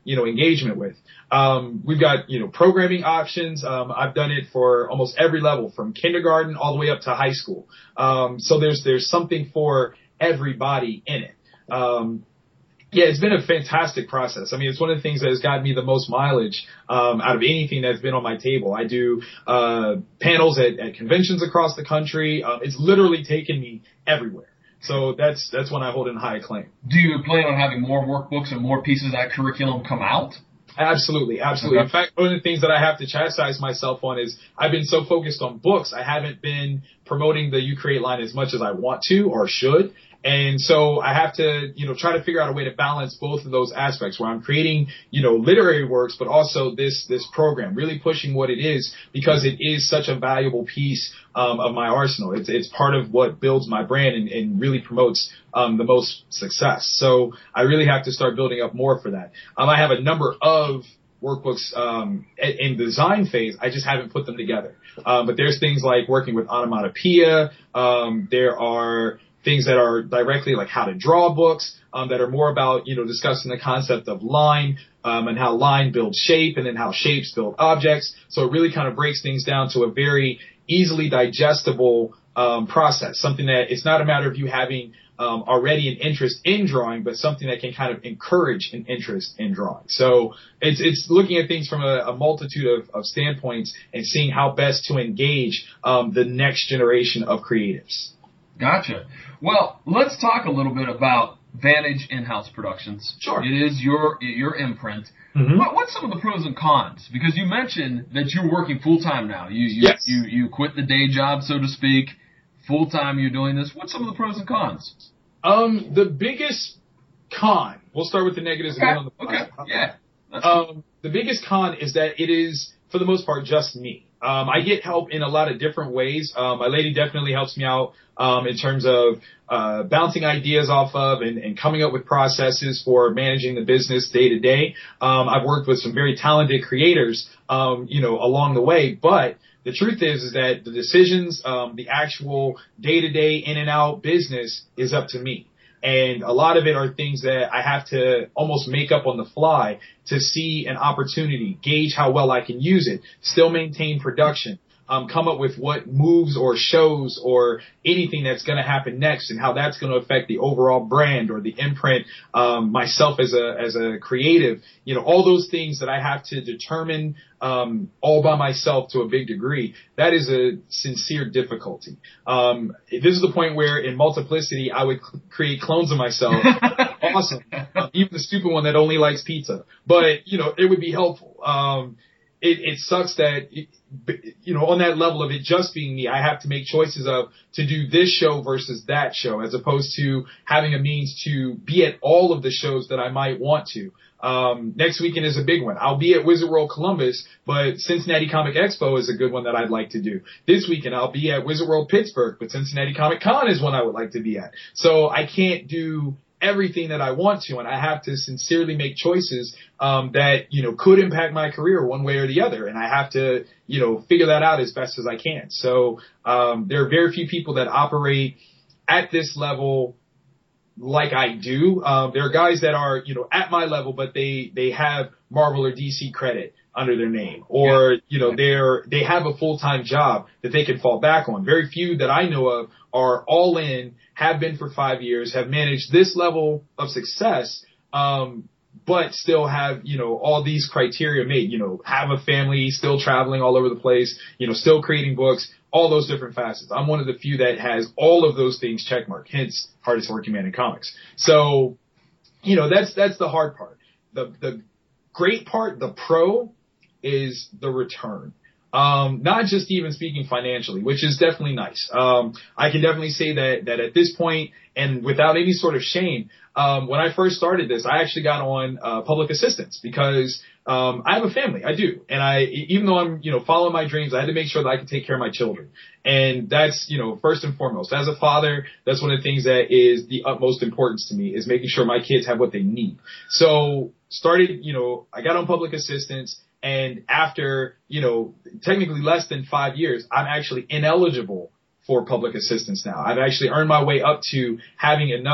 you know, engagement with. Um, we've got, you know, programming options. Um, I've done it for almost every level from kindergarten all the way up to high school. Um, so there's, there's something for everybody in it. Um, Yeah, it's been a fantastic process. I mean, it's one of the things that has gotten me the most mileage um, out of anything that's been on my table. I do uh, panels at, at conventions across the country. Um, it's literally taken me everywhere. So that's that's when I hold in high acclaim. Do you plan on having more workbooks and more pieces of that curriculum come out? Absolutely, absolutely. Okay. In fact, one of the things that I have to chastise myself on is I've been so focused on books, I haven't been promoting the You Create line as much as I want to or should. And so I have to, you know, try to figure out a way to balance both of those aspects where I'm creating, you know, literary works, but also this, this program, really pushing what it is because it is such a valuable piece, um, of my arsenal. It's, it's part of what builds my brand and, and really promotes, um, the most success. So I really have to start building up more for that. Um, I have a number of workbooks, um, in design phase. I just haven't put them together. Um, but there's things like working with onomatopoeia. Um, there are, things that are directly like how to draw books, um, that are more about, you know, discussing the concept of line, um, and how line builds shape and then how shapes build objects. So it really kind of breaks things down to a very easily digestible, um, process, something that it's not a matter of you having, um, already an interest in drawing, but something that can kind of encourage an interest in drawing. So it's, it's looking at things from a, a multitude of, of standpoints and seeing how best to engage, um, the next generation of creatives. Gotcha. Well, let's talk a little bit about Vantage In-House Productions. Sure. It is your your imprint. Mm-hmm. What, what's some of the pros and cons? Because you mentioned that you're working full-time now. You you, yes. you you quit the day job, so to speak. Full-time you're doing this. What's some of the pros and cons? Um, the biggest con, we'll start with the negatives okay. and then on the Okay, positive. yeah. That's um, the biggest con is that it is, for the most part, just me. Um, I get help in a lot of different ways. Um, my lady definitely helps me out um, in terms of uh, bouncing ideas off of and, and coming up with processes for managing the business day to day. Um, I've worked with some very talented creators, um, you know, along the way. But the truth is, is that the decisions, um, the actual day to day in and out business is up to me. And a lot of it are things that I have to almost make up on the fly to see an opportunity, gauge how well I can use it, still maintain production, um, come up with what moves or shows or anything that's going to happen next and how that's going to affect the overall brand or the imprint, um, myself as a, as a creative, you know, all those things that I have to determine, um, all by myself to a big degree. That is a sincere difficulty. Um, this is the point where in multiplicity, I would cl- create clones of myself. Awesome. Uh, even the stupid one that only likes pizza, but you know, it would be helpful. Um, It, it sucks that, you know, on that level of it just being me, I have to make choices of to do this show versus that show, as opposed to having a means to be at all of the shows that I might want to. Um, next weekend is a big one. I'll be at Wizard World Columbus, but Cincinnati Comic Expo is a good one that I'd like to do. This weekend I'll be at Wizard World Pittsburgh, but Cincinnati Comic Con is one I would like to be at. So I can't do everything that I want to, and I have to sincerely make choices um, that, you know, could impact my career one way or the other, and I have to, you know, figure that out as best as I can. So um, there are very few people that operate at this level like I do. Um, there are guys that are, you know, at my level, but they they have Marvel or D C credit under their name, or, you know, they're, they have a full-time job that they can fall back on. Very few that I know of are all in, have been for five years, have managed this level of success, um, but still have, you know, all these criteria made, you know, have a family, still traveling all over the place, you know, still creating books, all those different facets. I'm one of the few that has all of those things checkmarked, hence hardest working man in comics. So, you know, that's, that's the hard part. The, the great part, the pro, is the return. Um, not just even speaking financially, which is definitely nice. Um, I can definitely say that, that at this point, and without any sort of shame, um, when I first started this, I actually got on, uh, public assistance because, um, I have a family. I do. And I, even though I'm, you know, following my dreams, I had to make sure that I could take care of my children. And that's, you know, first and foremost, as a father, that's one of the things that is the utmost importance to me, is making sure my kids have what they need. So started, you know, I got on public assistance. And after, you know, technically less than five years, I'm actually ineligible for public assistance now. I've actually earned my way up to having enough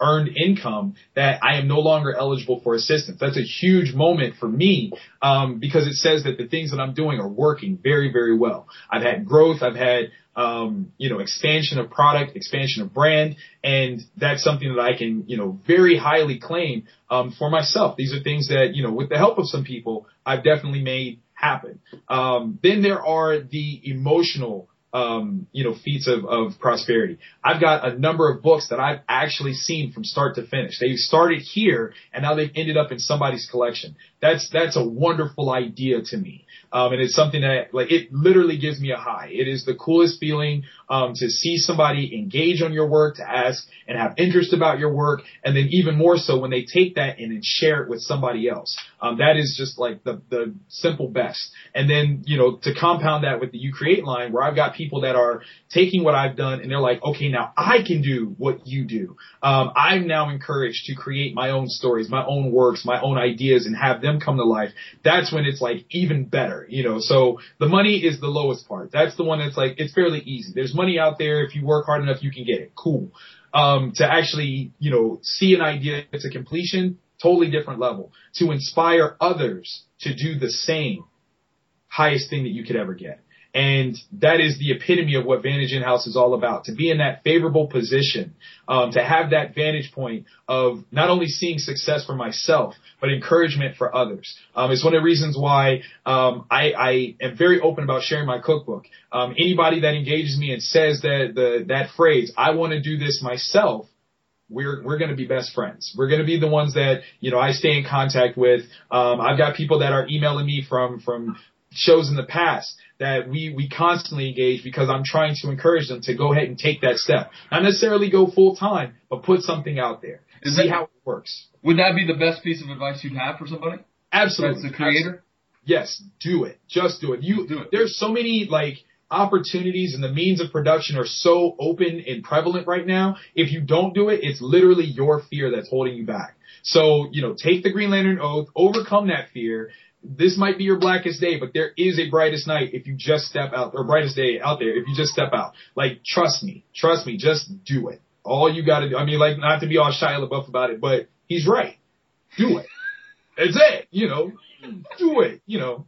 earned income that I am no longer eligible for assistance. That's a huge moment for me, um, because it says that the things that I'm doing are working very, very well. I've had growth. I've had, um, you know, expansion of product, expansion of brand. And that's something that I can, you know, very highly claim, um, for myself. These are things that, you know, with the help of some people, I've definitely made happen. Um, then there are the emotional Um, you know, feats of, of prosperity. I've got a number of books that I've actually seen from start to finish. They started here and now they've ended up in somebody's collection. That's, that's a wonderful idea to me. Um, and it's something that, like, it literally gives me a high. It is the coolest feeling, um, to see somebody engage on your work, to ask and have interest about your work. And then even more so when they take that and then share it with somebody else. Um, that is just like the, the simple best. And then, you know, to compound that with the You Create line, where I've got people that are taking what I've done and they're like, okay, now I can do what you do. Um, I'm now encouraged to create my own stories, my own works, my own ideas, and have them come to life. That's when it's like even better, you know. So the money is the lowest part. That's the one that's like, it's fairly easy. There's money out there. If you work hard enough, you can get it. Cool. Um, to actually, you know, see an idea to completion, totally different level. To inspire others to do the same, highest thing that you could ever get. And that is the epitome of what Vantage In-House is all about, to be in that favorable position, um, to have that vantage point of not only seeing success for myself, but encouragement for others. Um, it's one of the reasons why um, I, I am very open about sharing my cookbook. Um, anybody that engages me and says that the that phrase, I want to do this myself, we're we're going to be best friends. We're going to be the ones that, you know, I stay in contact with. Um, I've got people that are emailing me from from shows in the past that we, we constantly engage because I'm trying to encourage them to go ahead and take that step. Not necessarily go full time, but put something out there. Is See that, how it works. Would that be the best piece of advice you'd have for somebody? Absolutely. That's the creator? Absolutely. Yes, do it. Just do it. You, do it. There's so many, like, opportunities and the means of production are so open and prevalent right now. If you don't do it, it's literally your fear that's holding you back. So, you know, take the Green Lantern Oath, overcome that fear. This might be your blackest day, but there is a brightest night if you just step out, or brightest day out there if you just step out. Like, trust me, trust me, just do it. All you gotta do, I mean, like, not to be all Shia LaBeouf about it, but he's right. Do it. That's it, you know. Do it, you know.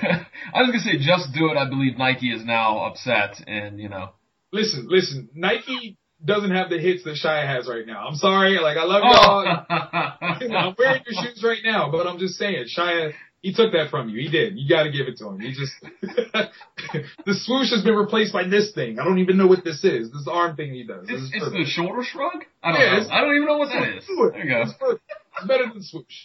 I was gonna say, just do it. I believe Nike is now upset, and, you know. Listen, listen, Nike doesn't have the hits that Shia has right now. I'm sorry, like, I love y'all. Oh. I'm wearing your shoes right now, but I'm just saying, Shia, he took that from you. He did. You got to give it to him. He just the swoosh has been replaced by this thing. I don't even know what this is. This arm thing he does. It's, it's the shoulder shrug. I don't yeah, know. I don't even know what that is. There you go. It's, it's better than swoosh.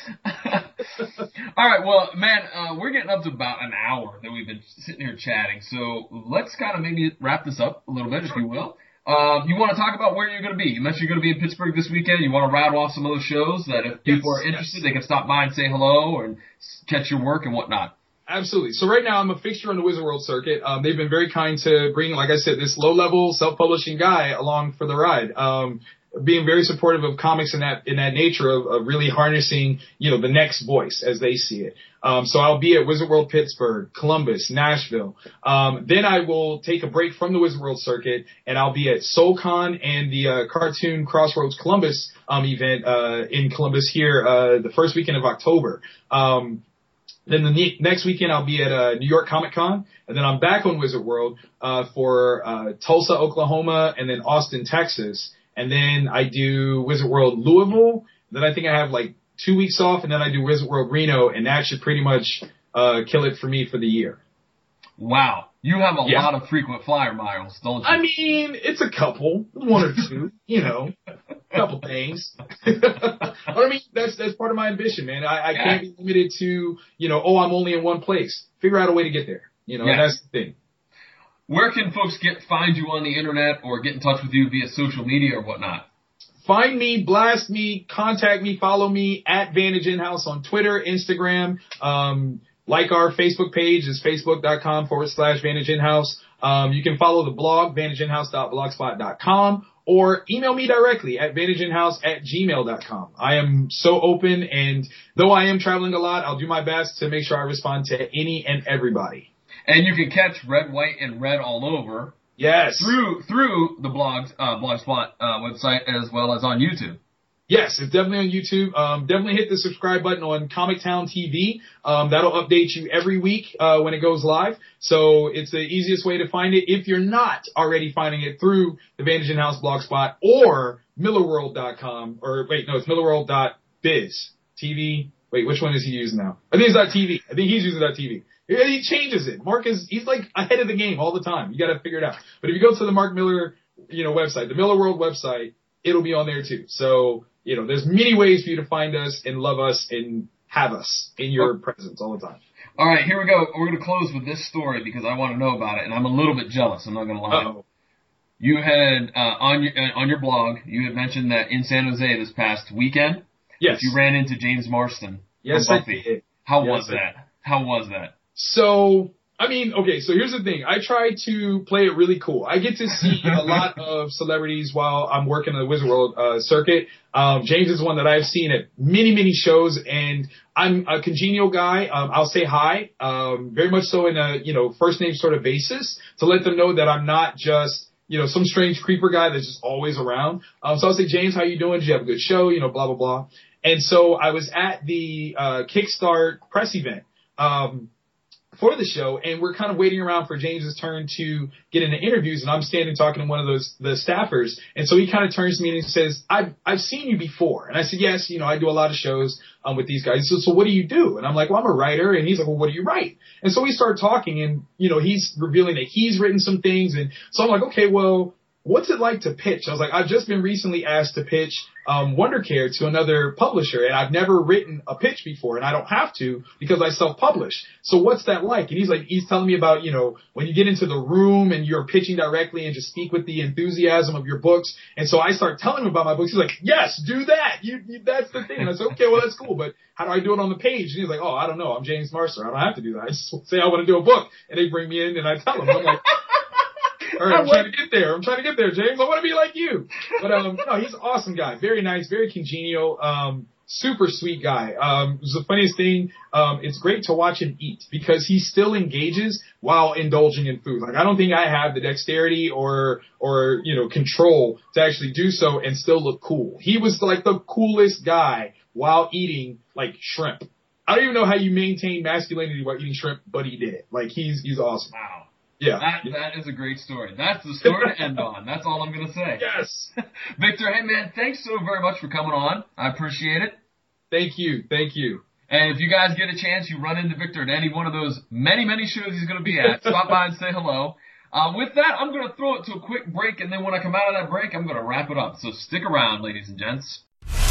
All right. Well, man, uh, we're getting up to about an hour that we've been sitting here chatting. So let's kind of maybe wrap this up a little bit, if you will. Um, you want to talk about where you're going to be? You mentioned you're going to be in Pittsburgh this weekend. You want to rattle off some other shows that if people yes, are interested, yes. they can stop by and say hello and catch your work and whatnot. Absolutely. So right now I'm a fixture on the Wizard World circuit. Um, they've been very kind to bring, like I said, this low-level self-publishing guy along for the ride. Um, being very supportive of comics in that in that nature of, of really harnessing, you know, the next voice as they see it. Um, so I'll be at Wizard World Pittsburgh, Columbus, Nashville. Um, then I will take a break from the Wizard World circuit, and I'll be at SoulCon and the uh, Cartoon Crossroads Columbus um, event uh, in Columbus here uh, the first weekend of October. Um, Then the ne- next weekend I'll be at uh, New York Comic Con, and then I'm back on Wizard World uh, for uh, Tulsa, Oklahoma, and then Austin, Texas. And then I do Wizard World Louisville. Then I think I have like two weeks off, and then I do Wizard World Reno, and that should pretty much uh, kill it for me for the year. Wow. You have a yeah. lot of frequent flyer miles, don't you? I mean, it's a couple, one or two, you know, a couple things. But I mean, that's that's part of my ambition, man. I, I yeah. can't be limited to, you know, oh, I'm only in one place. Figure out a way to get there, you know, yeah. and that's the thing. Where can folks get find you on the internet or get in touch with you via social media or whatnot? Find me, blast me, contact me, follow me at Vantage In-House on Twitter, Instagram. Um, like our Facebook page is facebook.com forward slash Vantage In-House. Um, you can follow the blog, vantage in house dot blogspot dot com, or email me directly at vantage in house at gmail dot com. I am so open, and though I am traveling a lot, I'll do my best to make sure I respond to any and everybody. And you can catch Red, White, and Red all over Yes. Through through the blogs, uh, Blogspot uh, website as well as on YouTube. Yes, it's definitely on YouTube. Um, definitely hit the subscribe button on Comic Town T V. Um, that'll update you every week uh, when it goes live. So it's the easiest way to find it if you're not already finding it through the Vantage In-House Blogspot or Millarworld dot com. Or wait, no, it's Millarworld dot biz. T V. Wait, which one is he using now? I think it's .tv. I think he's using .tv. He changes it. Mark is, he's like ahead of the game all the time. You got to figure it out. But if you go to the Mark Millar, you know, website, the Millarworld website, it'll be on there too. So, you know, there's many ways for you to find us and love us and have us in your presence all the time. All right, here we go. We're going to close with this story because I want to know about it, and I'm a little bit jealous. I'm not going to lie. Uh-oh. You had, uh, on your, uh, on your blog, you had mentioned that in San Jose this past weekend, Yes. you ran into James Marston. Yes, from I Buffy. did. How Yes, was I that? How was that? So, I mean, okay, so here's the thing. I try to play it really cool. I get to see a lot of celebrities while I'm working the Wizard World uh, circuit. Um, James is one that I've seen at many, many shows, and I'm a congenial guy. Um, I'll say hi, um, very much so in a, you know, first name sort of basis to let them know that I'm not just, you know, some strange creeper guy that's just always around. Um, so I'll say, James, how you doing? Did you have a good show? You know, blah, blah, blah. And so I was at the uh, Kickstart press event um, for the show, and we're kind of waiting around for James's turn to get into interviews, and I'm standing talking to one of those the staffers, and so he kind of turns to me and he says, I've, I've seen you before. And I said, yes, you know, I do a lot of shows um, with these guys. So, so what do you do? And I'm like, well, I'm a writer. And he's like, well, what do you write? And so we start talking, and, you know, he's revealing that he's written some things, and so I'm like, okay, well, what's it like to pitch? I was like, I've just been recently asked to pitch um, WonderCare to another publisher, and I've never written a pitch before, and I don't have to because I self-publish. So what's that like? And he's like, he's telling me about, you know, when you get into the room and you're pitching directly and just speak with the enthusiasm of your books. And so I start telling him about my books. He's like, yes, do that. You, you that's the thing. And I said, okay, well, that's cool, but how do I do it on the page? And he's like, oh, I don't know. I'm James Marston. I don't have to do that. I just say I want to do a book, and they bring me in, and I tell them. I'm like, all right, I'm trying to get there. I'm trying to get there, James. I want to be like you. But um, no, he's an awesome guy. Very nice, very congenial, um, super sweet guy. Um, it was the funniest thing. Um, it's great to watch him eat because he still engages while indulging in food. Like, I don't think I have the dexterity or or you know control to actually do so and still look cool. He was like the coolest guy while eating like shrimp. I don't even know how you maintain masculinity while eating shrimp, but he did. Like, he's he's awesome. Wow. Yeah. That, that is a great story. That's the story to end on. That's all I'm going to say. Yes. Victor, hey, man, thanks so very much for coming on. I appreciate it. Thank you. Thank you. And if you guys get a chance, you run into Victor at any one of those many, many shows he's going to be at, stop by and say hello. Uh, with that, I'm going to throw it to a quick break, and then when I come out of that break, I'm going to wrap it up. So stick around, ladies and gents.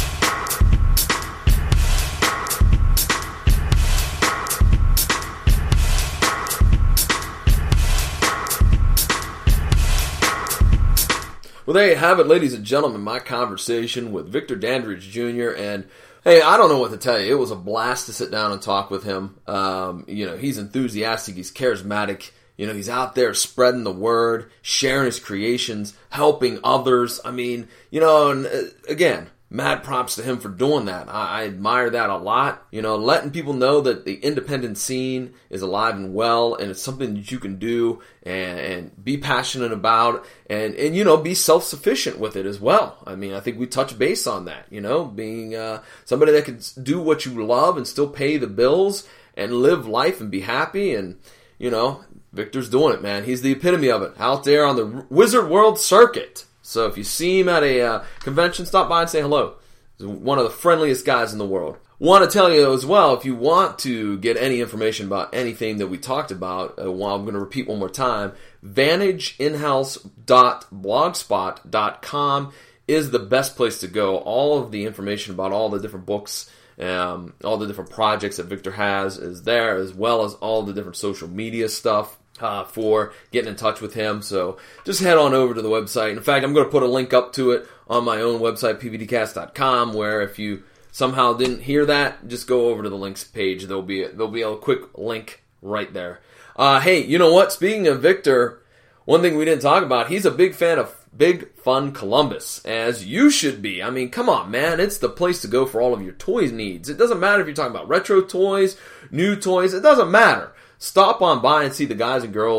Well, there you have it, ladies and gentlemen, my conversation with Victor Dandridge Junior And, hey, I don't know what to tell you. It was a blast to sit down and talk with him. Um, you know, he's enthusiastic. He's charismatic. You know, he's out there spreading the word, sharing his creations, helping others. I mean, you know, and uh, again, mad props to him for doing that. I, I admire that a lot. You know, letting people know that the independent scene is alive and well, and it's something that you can do and, and be passionate about, and, and, you know, be self-sufficient with it as well. I mean, I think we touch base on that, you know, being uh, somebody that can do what you love and still pay the bills and live life and be happy. And, you know, Victor's doing it, man. He's the epitome of it out there on the Wizard World circuit. So if you see him at a uh, convention, stop by and say hello. He's one of the friendliest guys in the world. Want to tell you as well, if you want to get any information about anything that we talked about, uh, well, I'm going to repeat one more time, vantage in house dot blogspot dot com is the best place to go. All of the information about all the different books, um, all the different projects that Victor has is there, as well as all the different social media stuff. Uh, for getting in touch with him. So just head on over to the website. In fact, I'm going to put a link up to it on my own website, p v d cast dot com, where if you somehow didn't hear that, just go over to the links page. There'll be a, there'll be a quick link right there. Uh, hey, you know what? Speaking of Victor, one thing we didn't talk about, he's a big fan of Big Fun Columbus, as you should be. I mean, come on, man. It's the place to go for all of your toys needs. It doesn't matter if you're talking about retro toys, new toys. It doesn't matter. Stop on by and see the guys and girls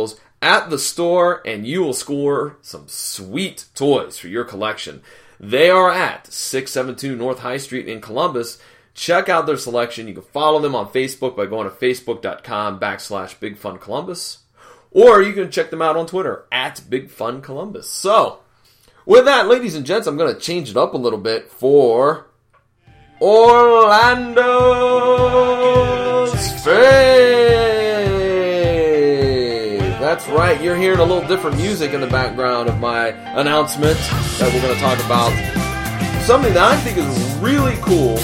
at the store and you will score some sweet toys for your collection. They are at six seventy-two North High Street in Columbus. Check out their selection. You can follow them on Facebook by going to facebook.com backslash BigFunColumbus. Or you can check them out on Twitter at BigFunColumbus. So, with that, ladies and gents, I'm going to change it up a little bit for Orlando's Fave. That's right, you're hearing a little different music in the background of my announcement that we're going to talk about. Something that I think is really cool.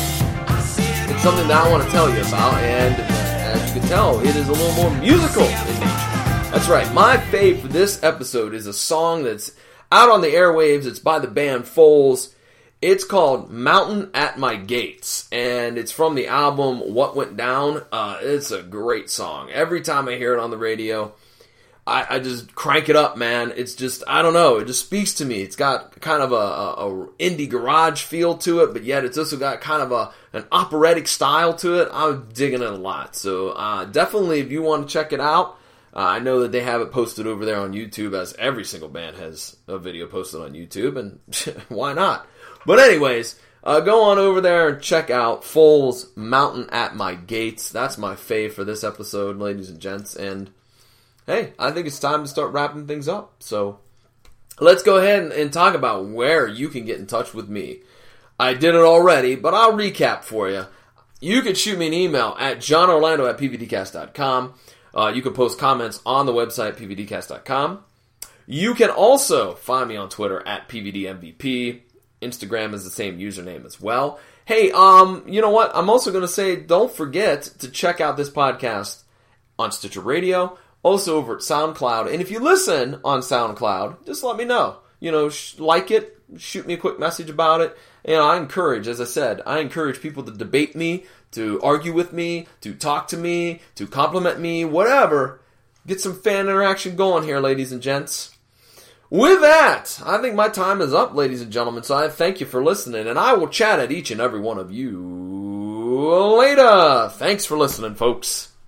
It's something that I want to tell you about, and as you can tell, it is a little more musical in nature. That's right, my fave for this episode is a song that's out on the airwaves. It's by the band Foals. It's called Mountain at My Gates, and it's from the album What Went Down. Uh, it's a great song. Every time I hear it on the radio, I, I just crank it up, man. It's just, I don't know, it just speaks to me. It's got kind of a, a, a indie garage feel to it, but yet it's also got kind of a an operatic style to it. I'm digging it a lot. So uh, definitely, if you want to check it out, uh, I know that they have it posted over there on YouTube, as every single band has a video posted on YouTube, and why not? But anyways, uh, go on over there and check out Foals' Mountain at My Gates. That's my fave for this episode, ladies and gents. And hey, I think it's time to start wrapping things up. So let's go ahead and, and talk about where you can get in touch with me. I did it already, but I'll recap for you. You can shoot me an email at johnorlando at p v d cast dot com. Uh, you can post comments on the website, p v d cast dot com. You can also find me on Twitter at p v d m v p. Instagram is the same username as well. Hey, um, you know what? I'm also going to say, don't forget to check out this podcast on Stitcher Radio, also over at SoundCloud. And if you listen on SoundCloud, just let me know. You know, sh- like it, shoot me a quick message about it. You know, I encourage, as I said, I encourage people to debate me, to argue with me, to talk to me, to compliment me, whatever. Get some fan interaction going here, ladies and gents. With that, I think my time is up, ladies and gentlemen, so I thank you for listening, and I will chat at each and every one of you later. Thanks for listening, folks.